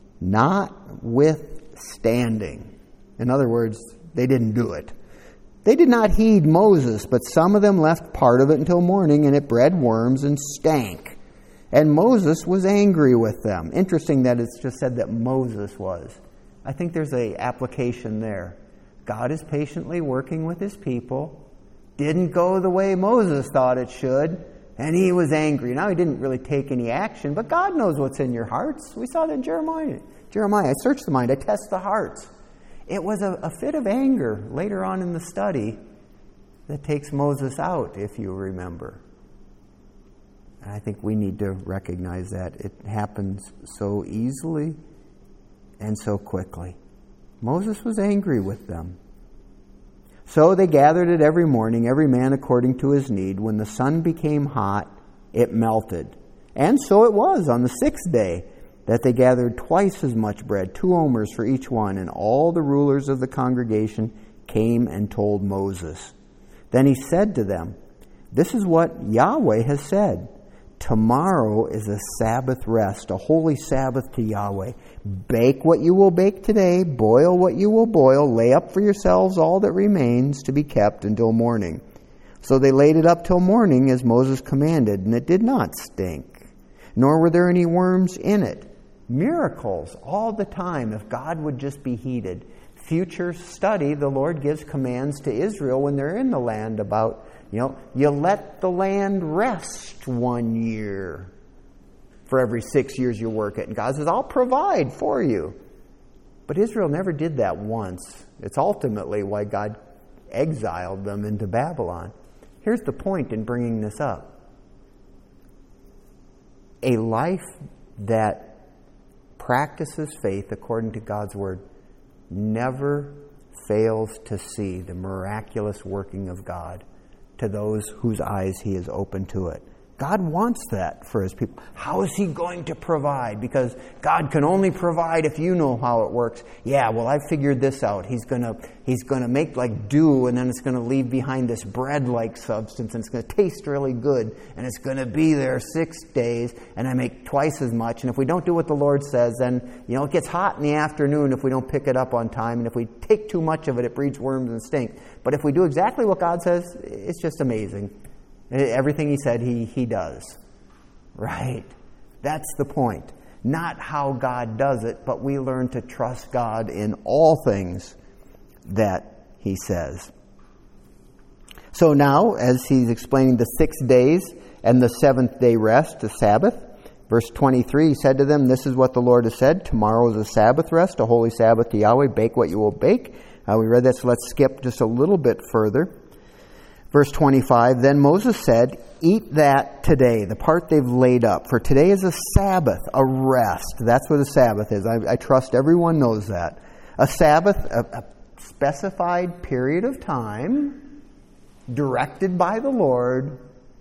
notwithstanding." In other words, they didn't do it. They did not heed Moses, but some of them left part of it until morning, and it bred worms and stank. And Moses was angry with them. Interesting that it's just said that Moses was. I think there's an application there. God is patiently working with His people. Didn't go the way Moses thought it should, and he was angry. Now, he didn't really take any action, but God knows what's in your hearts. We saw that in Jeremiah. I search the mind, I test the hearts. It was a fit of anger later on in the study that takes Moses out, if you remember. And I think we need to recognize that. It happens so easily and so quickly. Moses was angry with them. So they gathered it every morning, every man according to his need. When the sun became hot, it melted. And so it was on the sixth day that they gathered twice as much bread, 2 omers for each one. And all the rulers of the congregation came and told Moses. Then he said to them, "This is what Yahweh has said. Tomorrow is a Sabbath rest, a holy Sabbath to Yahweh. Bake what you will bake today, boil what you will boil, lay up for yourselves all that remains to be kept until morning." So they laid it up till morning as Moses commanded, and it did not stink, nor were there any worms in it. Miracles all the time if God would just be heeded. Future study, the Lord gives commands to Israel when they're in the land about, you let the land rest 1 year for every 6 years you work it. And God says, I'll provide for you. But Israel never did that once. It's ultimately why God exiled them into Babylon. Here's the point in bringing this up. A life that practices faith according to God's Word never fails to see the miraculous working of God to those whose eyes He has opened to it. God wants that for His people. How is He going to provide? Because God can only provide if you know how it works. Yeah, well, I figured this out. He's going to make like dew, and then it's going to leave behind this bread-like substance, and it's going to taste really good, and it's going to be there 6 days, and I make twice as much. And if we don't do what the Lord says, then it gets hot in the afternoon if we don't pick it up on time, and if we take too much of it, it breeds worms and stink. But if we do exactly what God says, it's just amazing. Everything He said, He does. Right? That's the point. Not how God does it, but we learn to trust God in all things that He says. So now, as He's explaining the 6 days and the seventh day rest, the Sabbath, verse 23, He said to them, "This is what the Lord has said. Tomorrow is a Sabbath rest, a holy Sabbath to Yahweh. Bake what you will bake." We read that, so let's skip just a little bit further. Verse 25, "Then Moses said, eat that today," the part they've laid up. "For today is a Sabbath, a rest." That's what a Sabbath is. I trust everyone knows that. A Sabbath, a specified period of time, directed by the Lord,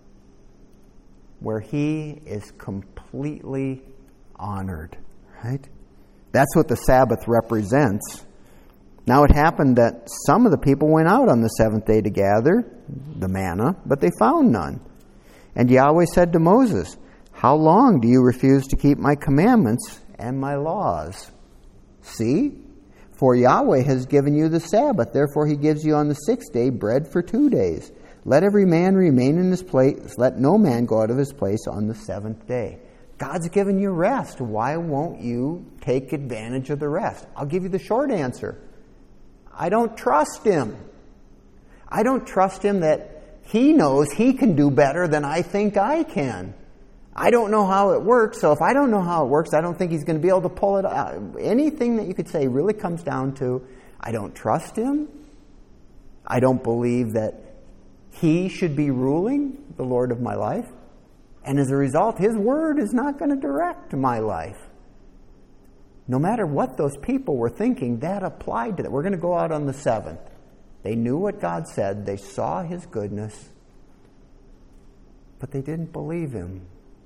where He is completely honored. Right? That's what the Sabbath represents. Now it happened that some of the people went out on the seventh day to gather the manna, but they found none. And Yahweh said to Moses, "How long do you refuse to keep my commandments and my laws? See, for Yahweh has given you the Sabbath, therefore He gives you on the 6th day bread for 2 days. Let every man remain in his place, let no man go out of his place on the 7th day." God's given you rest. Why won't you take advantage of the rest? I'll give you the short answer. I don't trust Him. I don't trust Him that He knows He can do better than I think I can. I don't know how it works, so if I don't know how it works, I don't think He's going to be able to pull it out. Anything that you could say really comes down to, I don't trust him. I don't believe that he should be ruling, the Lord of my life. And as a result, his word is not going to direct my life. No matter what those people were thinking, that applied to that. We're going to go out on the 7th. They knew what God said. They saw his goodness. But they didn't believe him.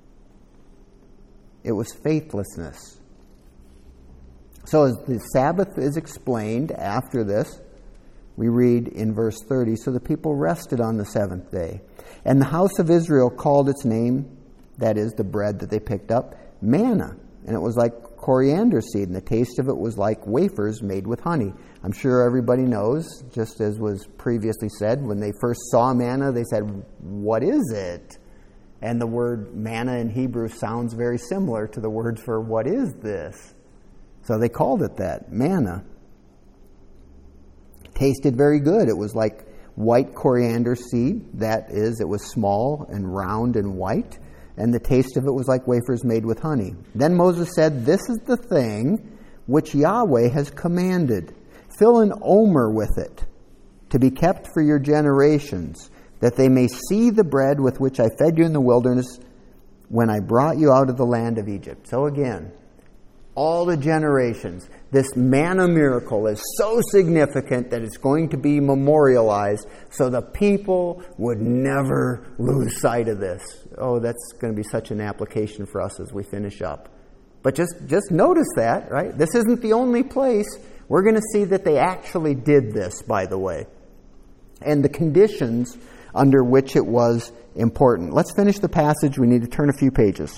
It was faithlessness. So as the Sabbath is explained after this, we read in verse 30, so the people rested on the 7th day. And the house of Israel called its name, that is, the bread that they picked up, manna. And it was like coriander seed, and the taste of it was like wafers made with honey. I'm sure everybody knows, just as was previously said, when they first saw manna, they said, what is it? And the word manna in Hebrew sounds very similar to the word for what is this? So they called it that, manna. Tasted very good. It was like white coriander seed. That is, it was small and round and white. And the taste of it was like wafers made with honey. Then Moses said, this is the thing which Yahweh has commanded. Fill an omer with it, to be kept for your generations, that they may see the bread with which I fed you in the wilderness when I brought you out of the land of Egypt. So again, all the generations. This manna miracle is so significant that it's going to be memorialized so the people would never lose sight of this. Oh, that's going to be such an application for us as we finish up. But just notice that, right? This isn't the only place. We're going to see that they actually did this, by the way. And the conditions under which it was important. Let's finish the passage. We need to turn a few pages.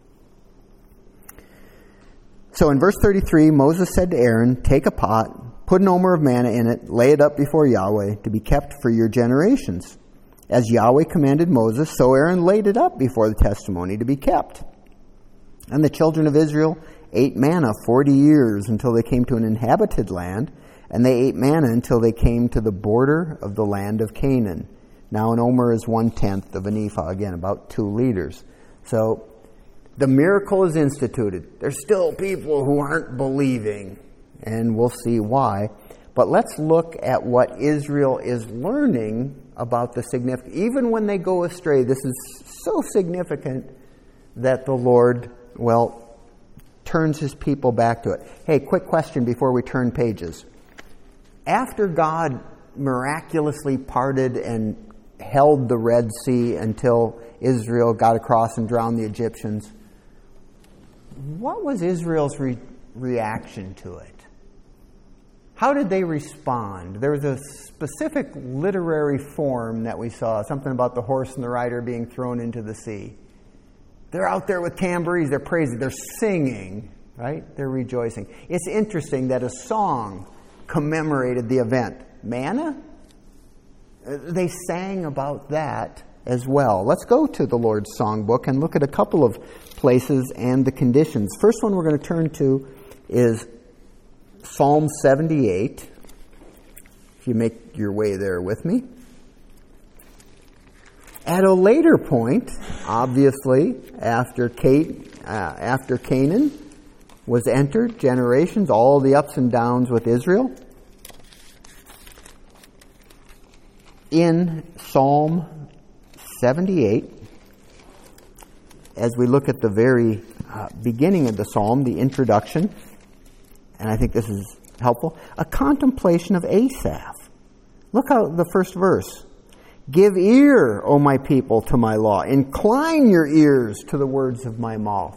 So in verse 33, Moses said to Aaron, take a pot, put an omer of manna in it, lay it up before Yahweh, to be kept for your generations. As Yahweh commanded Moses, so Aaron laid it up before the testimony to be kept. And the children of Israel ate manna 40 years until they came to an inhabited land, and they ate manna until they came to the border of the land of Canaan. Now an omer is 1/10 of an ephah, again, about 2 liters. So the miracle is instituted. There's still people who aren't believing, and we'll see why. But let's look at what Israel is learning about the significance. Even when they go astray, this is so significant that the Lord, turns his people back to it. Hey, quick question before we turn pages. After God miraculously parted and held the Red Sea until Israel got across and drowned the Egyptians, what was Israel's reaction to it? How did they respond? There was a specific literary form that we saw, something about the horse and the rider being thrown into the sea. They're out there with tambourines, they're praising, they're singing, right? They're rejoicing. It's interesting that a song commemorated the event. Manna? They sang about that as well. Let's go to the Lord's Songbook and look at a couple of places and the conditions. First one we're going to turn to is Psalm 78. If you make your way there with me. At a later point, obviously, after Canaan was entered, generations, all the ups and downs with Israel, in Psalm 78, as we look at the very beginning of the psalm, the introduction, and I think this is helpful, a contemplation of Asaph. Look how the first verse. Give ear, O my people, to my law. Incline your ears to the words of my mouth.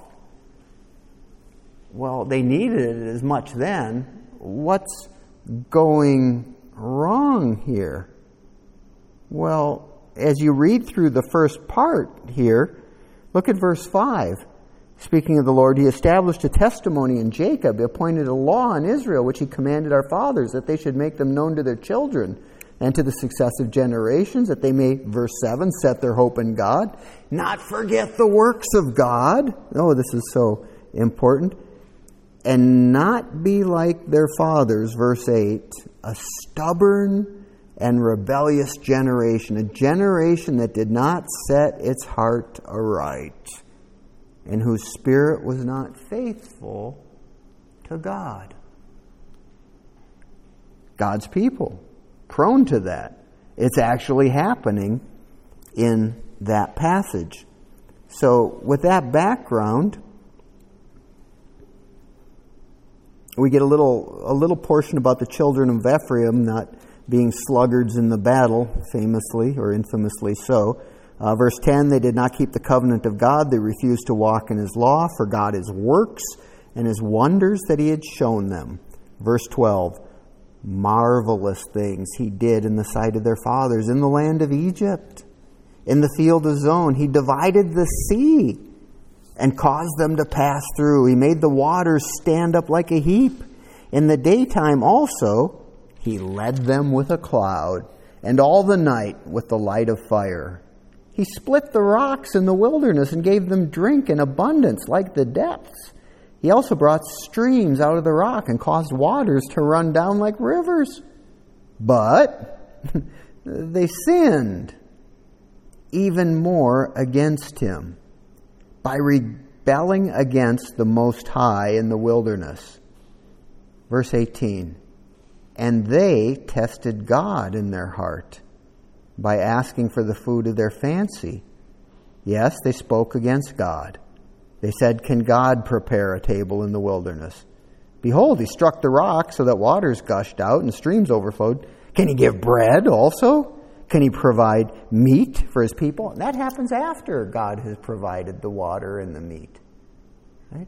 Well, they needed it as much then. What's going wrong here? Well, as you read through the first part here, look at verse 5. Speaking of the Lord, he established a testimony in Jacob, appointed a law in Israel, which he commanded our fathers, that they should make them known to their children and to the successive generations, that they may, verse 7, set their hope in God, not forget the works of God. Oh, this is so important. And not be like their fathers, verse 8, a stubborn and rebellious generation, a generation that did not set its heart aright, and whose spirit was not faithful to God. God's people, prone to that. It's actually happening in that passage. So with that background, we get a little portion about the children of Ephraim not being sluggards in the battle, famously or infamously so. Verse 10, they did not keep the covenant of God. They refused to walk in His law, forgot His works and His wonders that He had shown them. Verse 12, marvelous things He did in the sight of their fathers in the land of Egypt. In the field of Zon, He divided the sea and caused them to pass through. He made the waters stand up like a heap. In the daytime also, He led them with a cloud, and all the night with the light of fire. He split the rocks in the wilderness and gave them drink in abundance like the depths. He also brought streams out of the rock and caused waters to run down like rivers. But they sinned even more against Him by rebelling against the Most High in the wilderness. Verse 18, and they tested God in their heart by asking for the food of their fancy. Yes, they spoke against God. They said, can God prepare a table in the wilderness? Behold, He struck the rock so that waters gushed out and streams overflowed. Can He give bread also? Can He provide meat for His people? And that happens after God has provided the water and the meat. Right?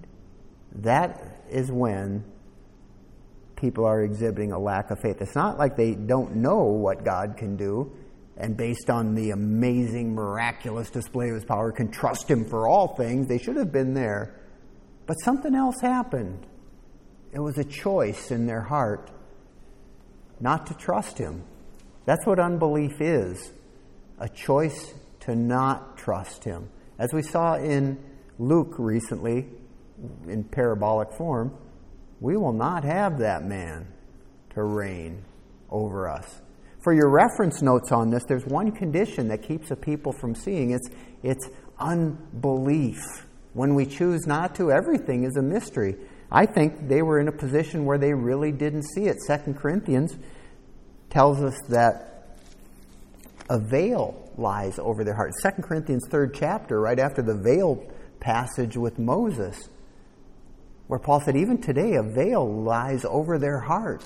That is when people are exhibiting a lack of faith. It's not like they don't know what God can do, and based on the amazing, miraculous display of His power, can trust Him for all things. They should have been there. But something else happened. It was a choice in their heart not to trust Him. That's what unbelief is. A choice to not trust Him. As we saw in Luke recently, in parabolic form, we will not have that man to reign over us. For your reference notes on this, there's one condition that keeps a people from seeing. It's unbelief. When we choose not to, everything is a mystery. I think they were in a position where they really didn't see it. 2 Corinthians tells us that a veil lies over their heart. 2 Corinthians 3rd chapter, right after the veil passage with Moses, where Paul said, even today a veil lies over their heart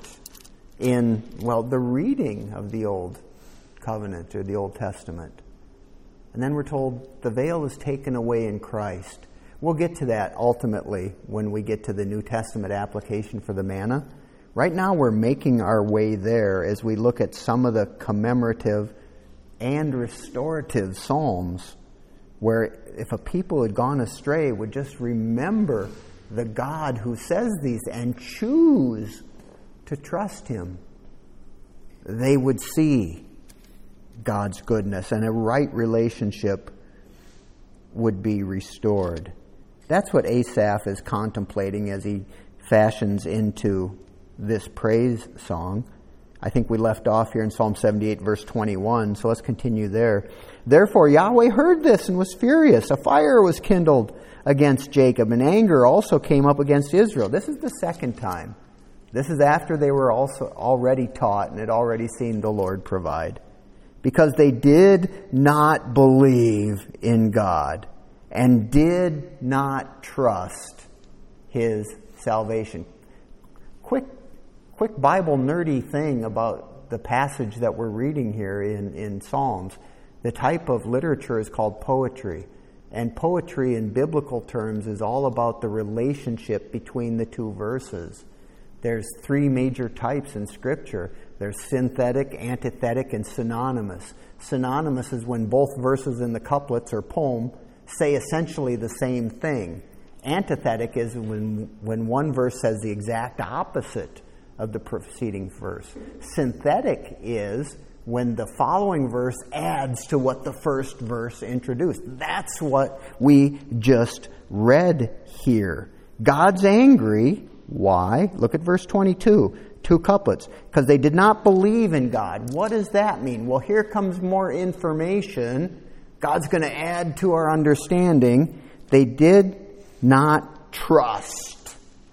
in, the reading of the Old Covenant or the Old Testament. And then we're told the veil is taken away in Christ. We'll get to that ultimately when we get to the New Testament application for the manna. Right now we're making our way there as we look at some of the commemorative and restorative psalms, where if a people had gone astray would just remember the God who says these and choose to trust Him, they would see God's goodness and a right relationship would be restored. That's what Asaph is contemplating as he fashions into this praise song. I think we left off here in Psalm 78, verse 21, so let's continue there. Therefore Yahweh heard this and was furious. A fire was kindled against Jacob, and anger also came up against Israel. This is the second time. This is after they were also already taught and had already seen the Lord provide. Because they did not believe in God and did not trust His salvation. Quick Bible nerdy thing about the passage that we're reading here in Psalms. The type of literature is called poetry. And poetry in biblical terms is all about the relationship between the two verses. There's three major types in Scripture. There's synthetic, antithetic, and synonymous. Synonymous is when both verses in the couplets or poem say essentially the same thing. Antithetic is when one verse says the exact opposite of the preceding verse. Synthetic is when the following verse adds to what the first verse introduced. That's what we just read here. God's angry. Why? Look at verse 22. Two couplets. Because they did not believe in God. What does that mean? Well, here comes more information. God's going to add to our understanding. They did not trust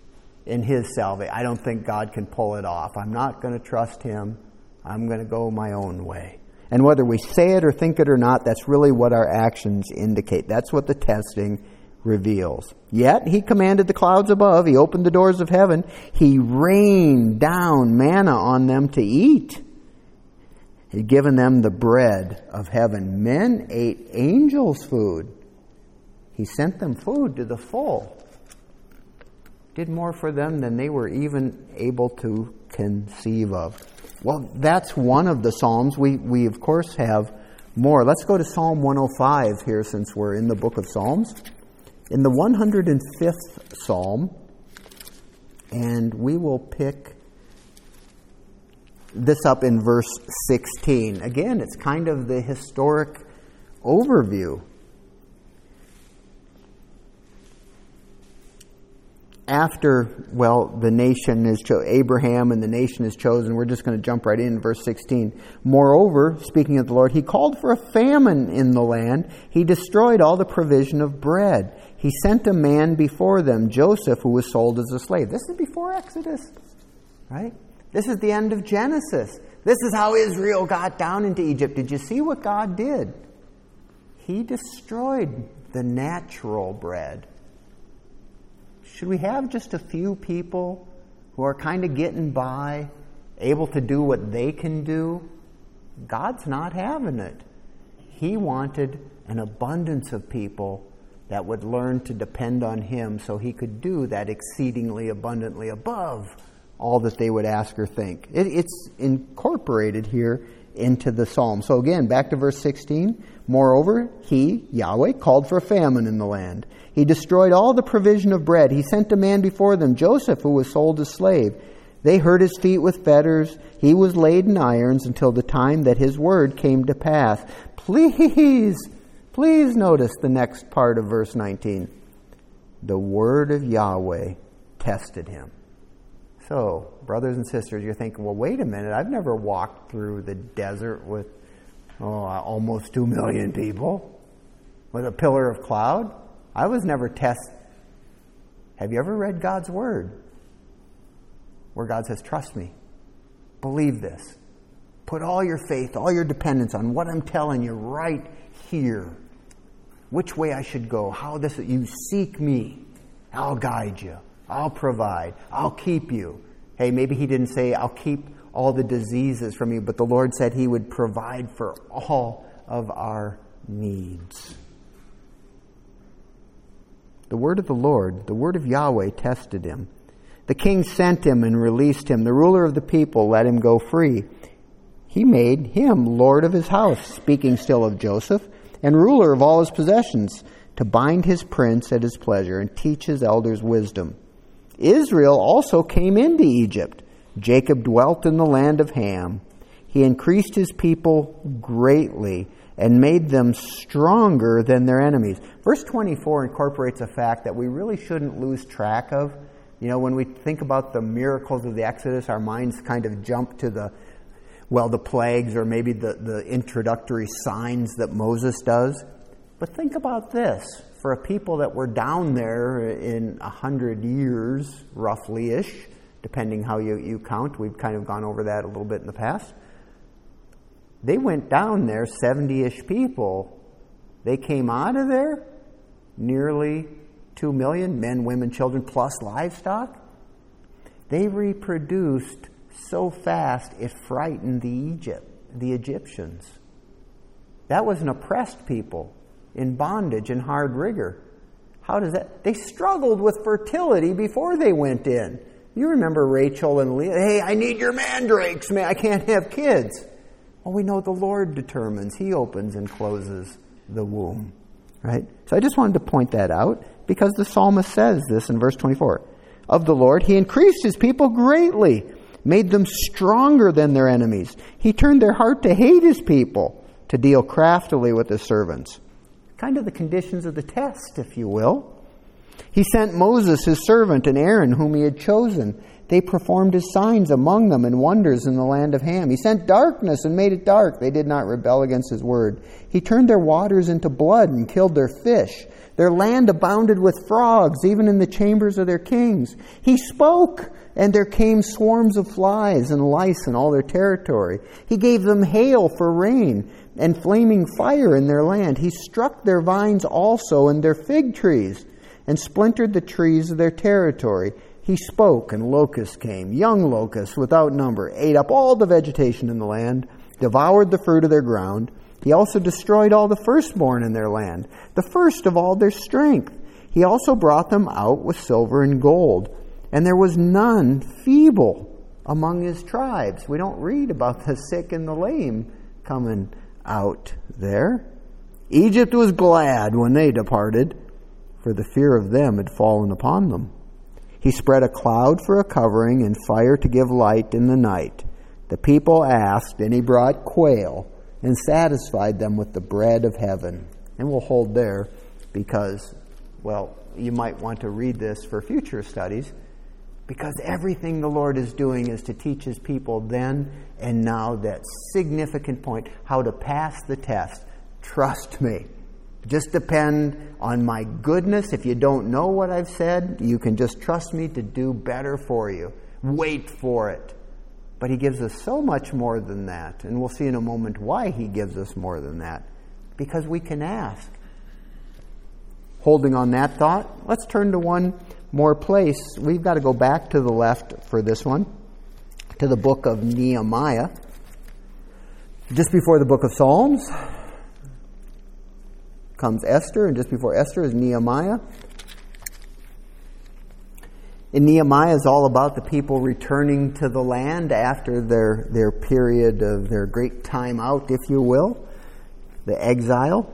in His salvation. I don't think God can pull it off. I'm not going to trust Him. I'm going to go my own way. And whether we say it or think it or not, that's really what our actions indicate. That's what the testing reveals. Yet He commanded the clouds above. He opened the doors of heaven. He rained down manna on them to eat. He'd given them the bread of heaven. Men ate angels' food. He sent them food to the full. Did more for them than they were even able to conceive of. Well, that's one of the Psalms. We of course have more. Let's go to Psalm 105 here, since we're in the book of Psalms. In the 105th Psalm, and we will pick this up in verse 16. Again, it's kind of the historic overview. After, the nation is Abraham and the nation is chosen, we're just going to jump right in verse 16. Moreover, speaking of the Lord, He called for a famine in the land. He destroyed all the provision of bread. He sent a man before them, Joseph, who was sold as a slave. This is before Exodus, right? This is the end of Genesis. This is how Israel got down into Egypt. Did you see what God did? He destroyed the natural bread. Should we have just a few people who are kind of getting by, able to do what they can do? God's not having it. He wanted an abundance of people that would learn to depend on Him so He could do that exceedingly abundantly above all that they would ask or think. It's incorporated here into the psalm. So again, back to verse 16. Moreover, He, Yahweh, called for a famine in the land. He destroyed all the provision of bread. He sent a man before them, Joseph, who was sold as slave. They hurt his feet with fetters. He was laid in irons until the time that His word came to pass. Please notice the next part of verse 19. The word of Yahweh tested him. So, brothers and sisters, you're thinking, well, wait a minute. I've never walked through the desert with almost 2 million people with a pillar of cloud. I was never tested. Have you ever read God's word? Where God says, trust me. Believe this. Put all your faith, all your dependence on what I'm telling you right here. Which way I should go. You seek me. I'll guide you. I'll provide. I'll keep you. Hey, maybe He didn't say, I'll keep all the diseases from you, but the Lord said He would provide for all of our needs. The word of the Lord, the word of Yahweh, tested him. The king sent him and released him. The ruler of the people let him go free. He made him lord of his house, speaking still of Joseph, and ruler of all his possessions, to bind his prince at his pleasure and teach his elders wisdom. Israel also came into Egypt. Jacob dwelt in the land of Ham. He increased his people greatly and made them stronger than their enemies. Verse 24 incorporates a fact that we really shouldn't lose track of. You know, when we think about the miracles of the Exodus, our minds kind of jump to the plagues, or maybe the introductory signs that Moses does. But think about this. For a people that were down there in 100 years, roughly-ish, depending how you count, we've kind of gone over that a little bit in the past. They went down there, 70-ish people. They came out of there, nearly 2 million, men, women, children, plus livestock. They reproduced so fast it frightened the Egyptians. That was an oppressed people in bondage and hard rigor. How does that? They struggled with fertility before they went in. You remember Rachel and Leah? Hey, I need your mandrakes, man. I can't have kids. Well, we know the Lord determines. He opens and closes the womb. Right? So I just wanted to point that out because the psalmist says this in verse 24. Of the Lord, He increased His people greatly, made them stronger than their enemies. He turned their heart to hate His people, to deal craftily with His servants. Kind of the conditions of the test, if you will. He sent Moses, his servant, and Aaron, whom he had chosen. They performed his signs among them and wonders in the land of Ham. He sent darkness and made it dark. They did not rebel against his word. He turned their waters into blood and killed their fish. Their land abounded with frogs, even in the chambers of their kings. He spoke, and there came swarms of flies and lice in all their territory. He gave them hail for rain and flaming fire in their land. He struck their vines also and their fig trees, and splintered the trees of their territory. He spoke, and locusts came, young locusts without number, ate up all the vegetation in the land, devoured the fruit of their ground. He also destroyed all the firstborn in their land, the first of all their strength. He also brought them out with silver and gold, and there was none feeble among his tribes. We don't read about the sick and the lame coming out there. Egypt was glad when they departed, for the fear of them had fallen upon them. He spread a cloud for a covering and fire to give light in the night. The people asked, and he brought quail and satisfied them with the bread of heaven. And we'll hold there because, well, you might want to read this for future studies, because everything the Lord is doing is to teach his people then and now that significant point, how to pass the test. Trust me. Just depend on my goodness. If you don't know what I've said, you can just trust me to do better for you. Wait for it. But he gives us so much more than that. And we'll see in a moment why he gives us more than that. Because we can ask. Holding on that thought, let's turn to one more place. We've got to go back to the left for this one, to the book of Nehemiah. Just before the book of Psalms comes Esther, and just before Esther is Nehemiah. And Nehemiah is all about the people returning to the land after their period of their great time out, if you will, the exile.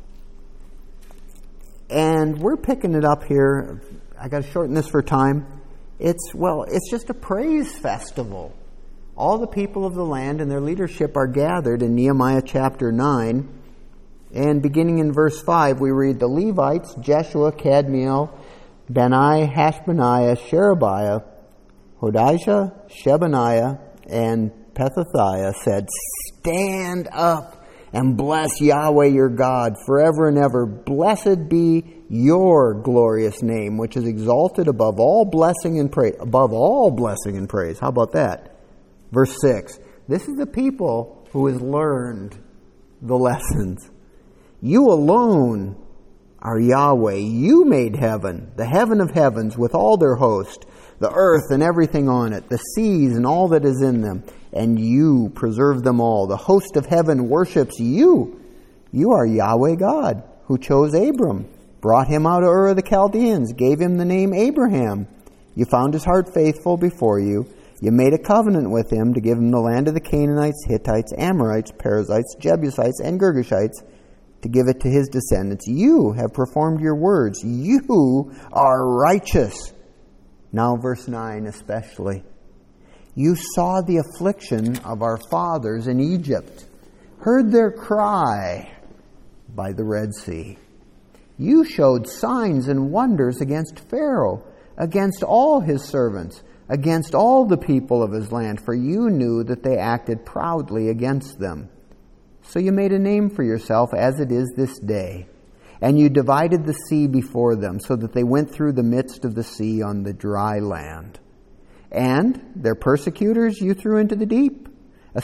And we're picking it up here. I got to shorten this for time. It's just a praise festival. All the people of the land and their leadership are gathered in Nehemiah chapter 9. And beginning in verse 5, we read, the Levites, Jeshua, Kadmiel, Bani, Hashbaniah, Sherebiah, Hodijah, Shebaniah, and Pethathiah said, stand up and bless Yahweh your God forever and ever. Blessed be your glorious name, which is exalted above all blessing and praise. Above all blessing and praise. How about that? Verse 6. This is the people who has learned the lessons. You alone are Yahweh. You made heaven, the heaven of heavens with all their host, the earth and everything on it, the seas and all that is in them, and you preserve them all. The host of heaven worships you. You are Yahweh God, who chose Abram, brought him out of Ur of the Chaldeans, gave him the name Abraham. You found his heart faithful before you. You made a covenant with him to give him the land of the Canaanites, Hittites, Amorites, Perizzites, Jebusites, and Girgashites, to give it to his descendants. You have performed your words. You are righteous. Now verse 9 especially. You saw the affliction of our fathers in Egypt, heard their cry by the Red Sea. You showed signs and wonders against Pharaoh, against all his servants, against all the people of his land, for you knew that they acted proudly against them. So you made a name for yourself as it is this day. And you divided the sea before them, so that they went through the midst of the sea on the dry land. And their persecutors you threw into the deep, as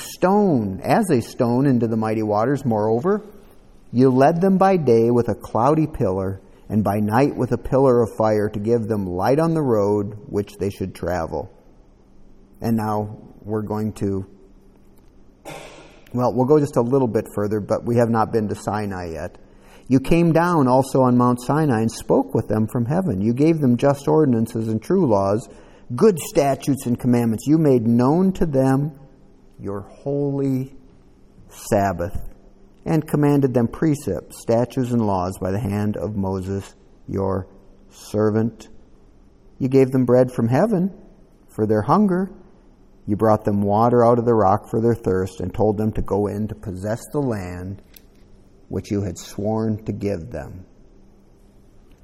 a stone into the mighty waters. Moreover, you led them by day with a cloudy pillar, and by night with a pillar of fire, to give them light on the road which they should travel. And now we're going to... Well, we'll go just a little bit further, but we have not been to Sinai yet. You came down also on Mount Sinai and spoke with them from heaven. You gave them just ordinances and true laws, good statutes and commandments. You made known to them your holy Sabbath, and commanded them precepts, statutes, and laws by the hand of Moses, your servant. You gave them bread from heaven for their hunger. You brought them water out of the rock for their thirst, and told them to go in to possess the land which you had sworn to give them.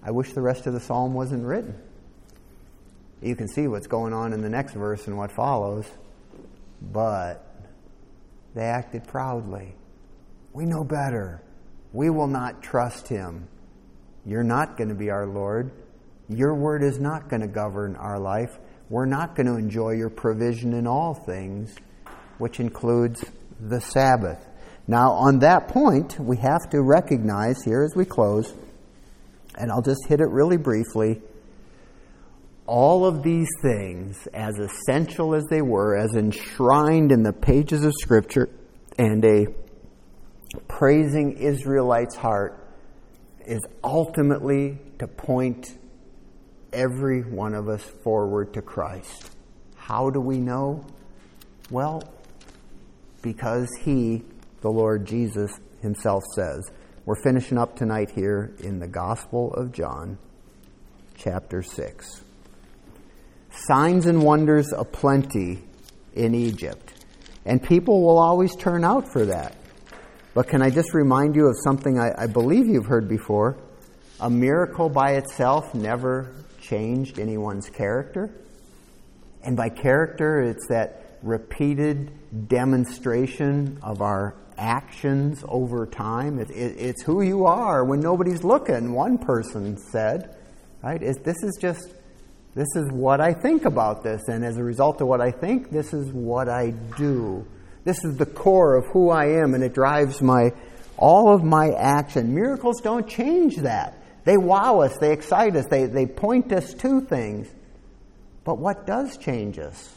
I wish the rest of the psalm wasn't written. You can see what's going on in the next verse and what follows. But they acted proudly. We know better. We will not trust him. You're not going to be our Lord. Your word is not going to govern our life. We're not going to enjoy your provision in all things, which includes the Sabbath. Now, on that point, we have to recognize here as we close, and I'll just hit it really briefly, all of these things, as essential as they were, as enshrined in the pages of Scripture, and a praising Israelite's heart, is ultimately to point every one of us forward to Christ. How do we know? Well, because he, the Lord Jesus himself, says. We're finishing up tonight here in the Gospel of John, chapter 6. Signs and wonders aplenty in Egypt, and people will always turn out for that. But can I just remind you of something I believe you've heard before? A miracle by itself never changed anyone's character. And by character, it's that repeated demonstration of our actions over time. It's who you are when nobody's looking, one person said. Right? This is what I think about this, and as a result of what I think, this is what I do. This is the core of who I am, and it drives all of my action. Miracles don't change that. They wow us, they excite us, they point us to things. But what does change us?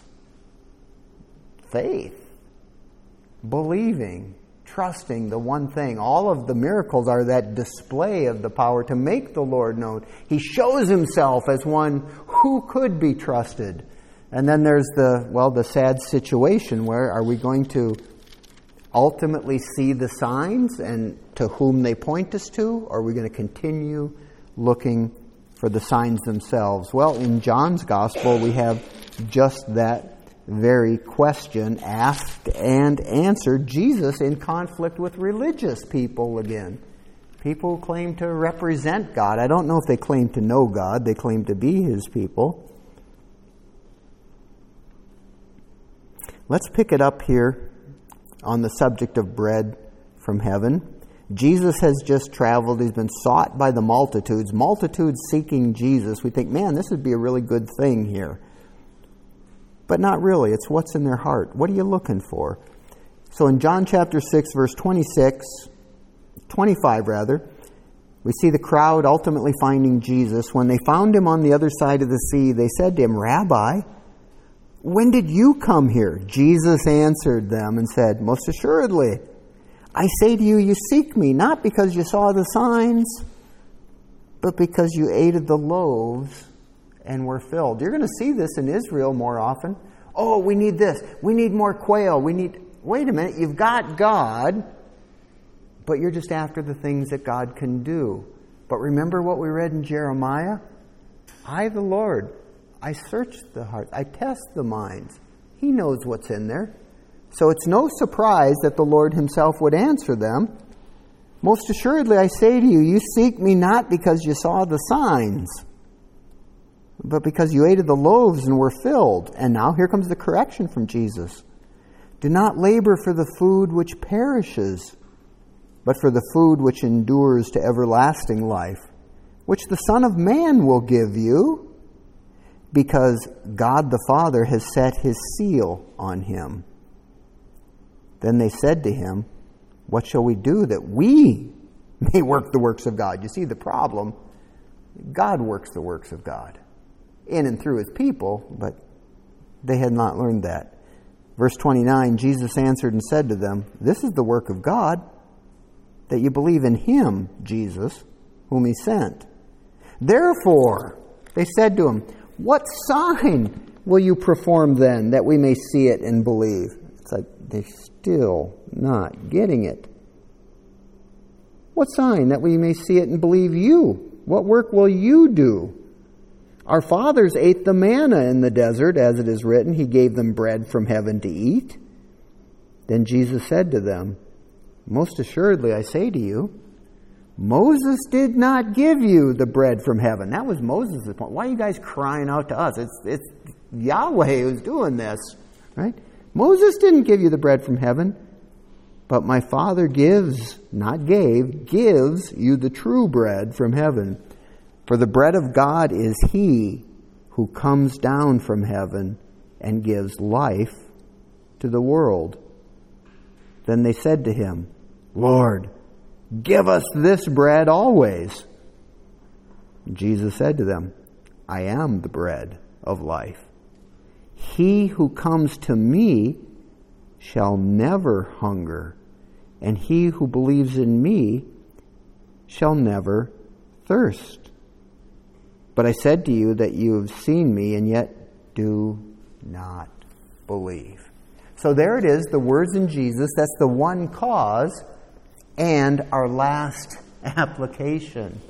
Faith. Believing. Trusting the one thing. All of the miracles are that display of the power to make the Lord known. He shows himself as one who could be trusted. And then there's the sad situation where are we going to ultimately see the signs and to whom they point us to? Or are we going to continue looking for the signs themselves? Well, in John's Gospel, we have just that very question asked and answered. Jesus in conflict with religious people again. People who claim to represent God. I don't know if they claim to know God. They claim to be his people. Let's pick it up here on the subject of bread from heaven. Jesus has just traveled. He's been sought by the multitudes. Multitudes seeking Jesus. We think, man, this would be a really good thing here. But not really. It's what's in their heart. What are you looking for? So in John chapter 6, verse 25, we see the crowd ultimately finding Jesus. When they found him on the other side of the sea, they said to him, Rabbi, when did you come here? Jesus answered them and said, most assuredly, I say to you, you seek me, not because you saw the signs, but because you ate of the loaves and were filled. You're going to see this in Israel more often. Oh, we need this. We need more quail. Wait a minute, you've got God, but you're just after the things that God can do. But remember what we read in Jeremiah? I, the Lord, I search the heart. I test the minds. He knows what's in there. So it's no surprise that the Lord himself would answer them. Most assuredly, I say to you, you seek me not because you saw the signs, but because you ate of the loaves and were filled. And now here comes the correction from Jesus. Do not labor for the food which perishes, but for the food which endures to everlasting life, which the Son of Man will give you, because God the Father has set his seal on him. Then they said to him, what shall we do that we may work the works of God? You see the problem. God works the works of God in and through his people, but they had not learned that. Verse 29, Jesus answered and said to them, this is the work of God, that you believe in him, Jesus, whom he sent. Therefore, they said to him, what sign will you perform then, that we may see it and believe? It's like they're still not getting it. What sign, that we may see it and believe you? What work will you do? Our fathers ate the manna in the desert, as it is written, he gave them bread from heaven to eat. Then Jesus said to them, most assuredly I say to you, Moses did not give you the bread from heaven. That was Moses' point. Why are you guys crying out to us? It's Yahweh who's doing this, right? Moses didn't give you the bread from heaven, but my Father gives, not gave, gives you the true bread from heaven. For the bread of God is He who comes down from heaven and gives life to the world. Then they said to him, Lord, give us this bread always. Jesus said to them, I am the bread of life. He who comes to me shall never hunger, and he who believes in me shall never thirst. But I said to you that you have seen me, and yet do not believe. So there it is, the words in Jesus. That's the one cause and our last application.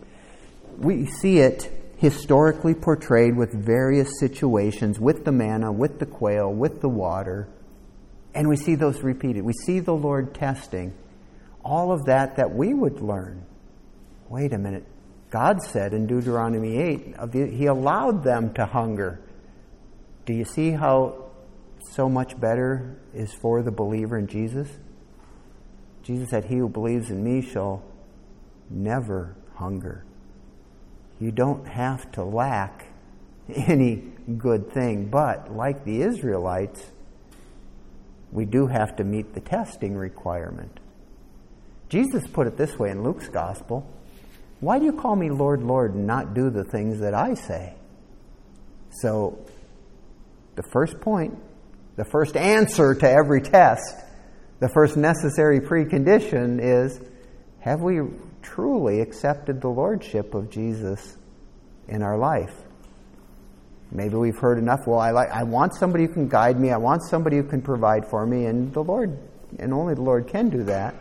We see it historically portrayed with various situations, with the manna, with the quail, with the water. And we see those repeated. We see the Lord testing all of that we would learn. Wait a minute. God said in Deuteronomy 8, He allowed them to hunger. Do you see how so much better is for the believer in Jesus? Jesus said, He who believes in me shall never hunger. You don't have to lack any good thing, but like the Israelites, we do have to meet the testing requirement. Jesus put it this way in Luke's Gospel. Why do you call me Lord, Lord, and not do the things that I say? So, the first point, the first answer to every test, the first necessary precondition is, have we truly accepted the Lordship of Jesus in our life? Maybe we've heard enough, well, I want somebody who can guide me, I want somebody who can provide for me, and the Lord, and only the Lord can do that.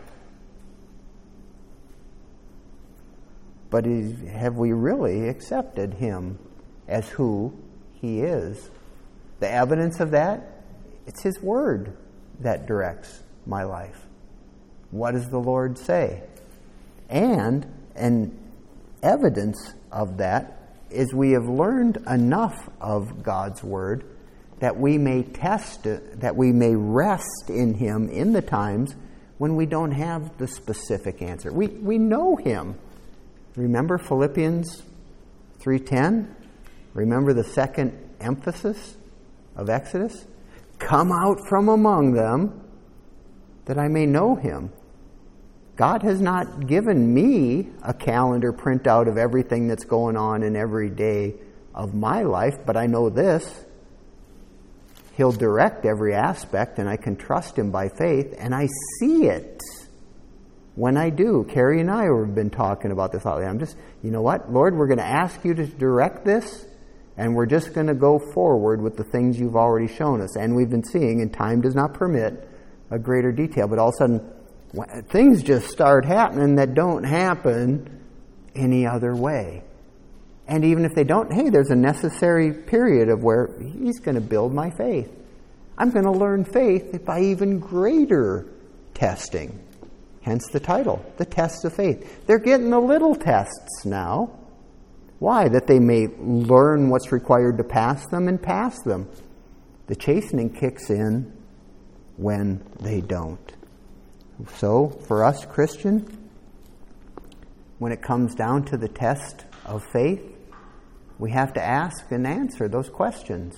But have we really accepted Him as who He is? The evidence of that, it's His Word that directs my life. What does the Lord say? And an evidence of that is we have learned enough of God's Word that we may test it, that we may rest in Him in the times when we don't have the specific answer. We know Him. Remember Philippians 3:10? Remember the second emphasis of Exodus? Come out from among them that I may know Him. God has not given me a calendar printout of everything that's going on in every day of my life, but I know this. He'll direct every aspect, and I can trust Him by faith, and I see it when I do. Carrie and I have been talking about this lately. I'm just, you know what, Lord, we're going to ask You to direct this, and we're just going to go forward with the things You've already shown us. And we've been seeing, and time does not permit a greater detail, but all of a sudden, things just start happening that don't happen any other way. And even if they don't, hey, there's a necessary period of where He's going to build my faith. I'm going to learn faith by even greater testing. Hence the title, The Tests of Faith. They're getting the little tests now. Why? That they may learn what's required to pass them and pass them. The chastening kicks in when they don't. So, for us, Christian, when it comes down to the test of faith, we have to ask and answer those questions.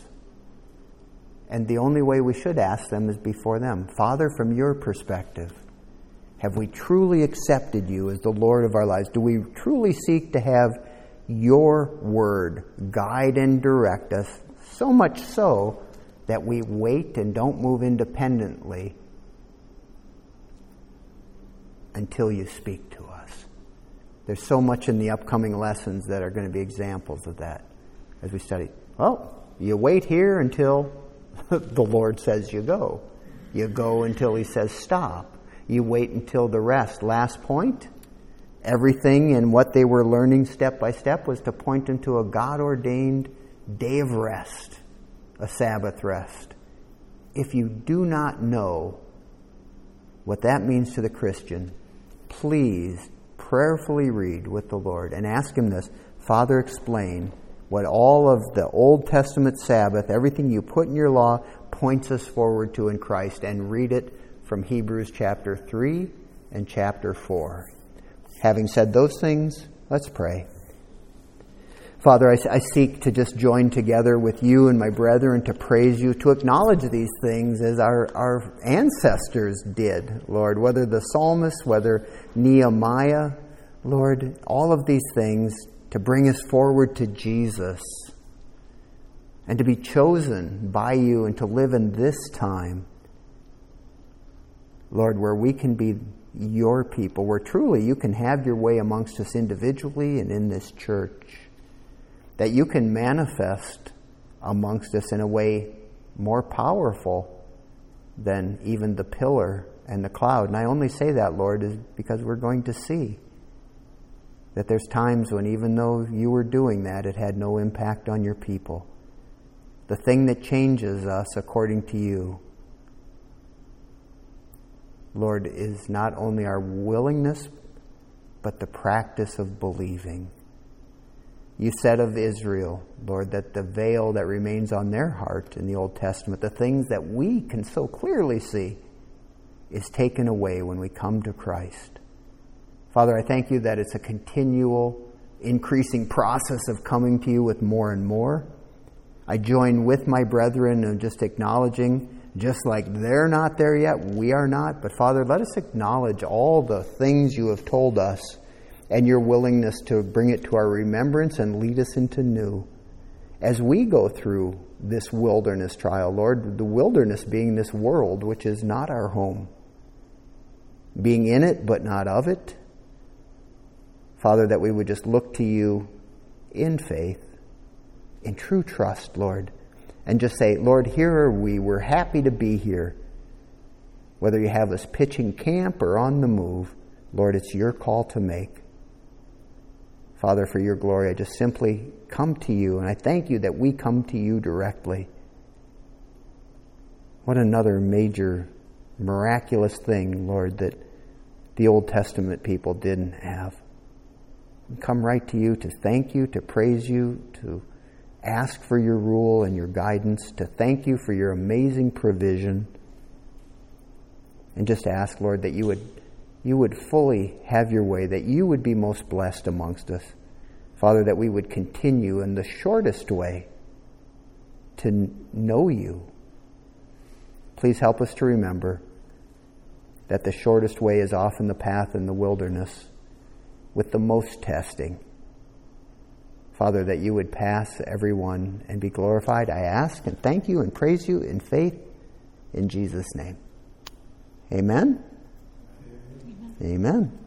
And the only way we should ask them is before them. Father, from Your perspective, have we truly accepted You as the Lord of our lives? Do we truly seek to have Your Word guide and direct us, so much so that we wait and don't move independently until You speak to us? There's so much in the upcoming lessons that are going to be examples of that as we study. Well, you wait here until the Lord says you go. You go until He says stop. You wait until the rest. Last point, everything and what they were learning step by step was to point them to a God-ordained day of rest, a Sabbath rest. If you do not know what that means to the Christian, please prayerfully read with the Lord and ask Him this, Father, explain what all of the Old Testament Sabbath, everything you put in your law, points us forward to in Christ, and read it from Hebrews chapter 3 and chapter 4. Having said those things, let's pray. Father, I seek to just join together with you and my brethren to praise you, to acknowledge these things as our ancestors did, Lord, whether the psalmist, whether Nehemiah, Lord, all of these things to bring us forward to Jesus and to be chosen by you and to live in this time, Lord, where we can be your people, where truly you can have your way amongst us individually and in this church, that you can manifest amongst us in a way more powerful than even the pillar and the cloud. And I only say that, Lord, is because we're going to see that there's times when even though you were doing that, it had no impact on your people. The thing that changes us according to you, Lord, is not only our willingness, but the practice of believing. You said of Israel, Lord, that the veil that remains on their heart in the Old Testament, the things that we can so clearly see, is taken away when we come to Christ. Father, I thank you that it's a continual, increasing process of coming to you with more and more. I join with my brethren in just acknowledging, just like they're not there yet, we are not. But Father, let us acknowledge all the things you have told us and your willingness to bring it to our remembrance and lead us into new. As we go through this wilderness trial, Lord, the wilderness being this world, which is not our home, being in it but not of it, Father, that we would just look to you in faith, in true trust, Lord, and just say, Lord, here are we. We're happy to be here. Whether you have us pitching camp or on the move, Lord, it's your call to make. Father, for your glory, I just simply come to you, and I thank you that we come to you directly. What another major, miraculous thing, Lord, that the Old Testament people didn't have. We come right to you to thank you, to praise you, to ask for your rule and your guidance, to thank you for your amazing provision, and just ask, Lord, that you would fully have your way, that you would be most blessed amongst us. Father, that we would continue in the shortest way to know you. Please help us to remember that the shortest way is often the path in the wilderness with the most testing. Father, that you would pass everyone and be glorified, I ask and thank you and praise you in faith in Jesus' name. Amen. Amen.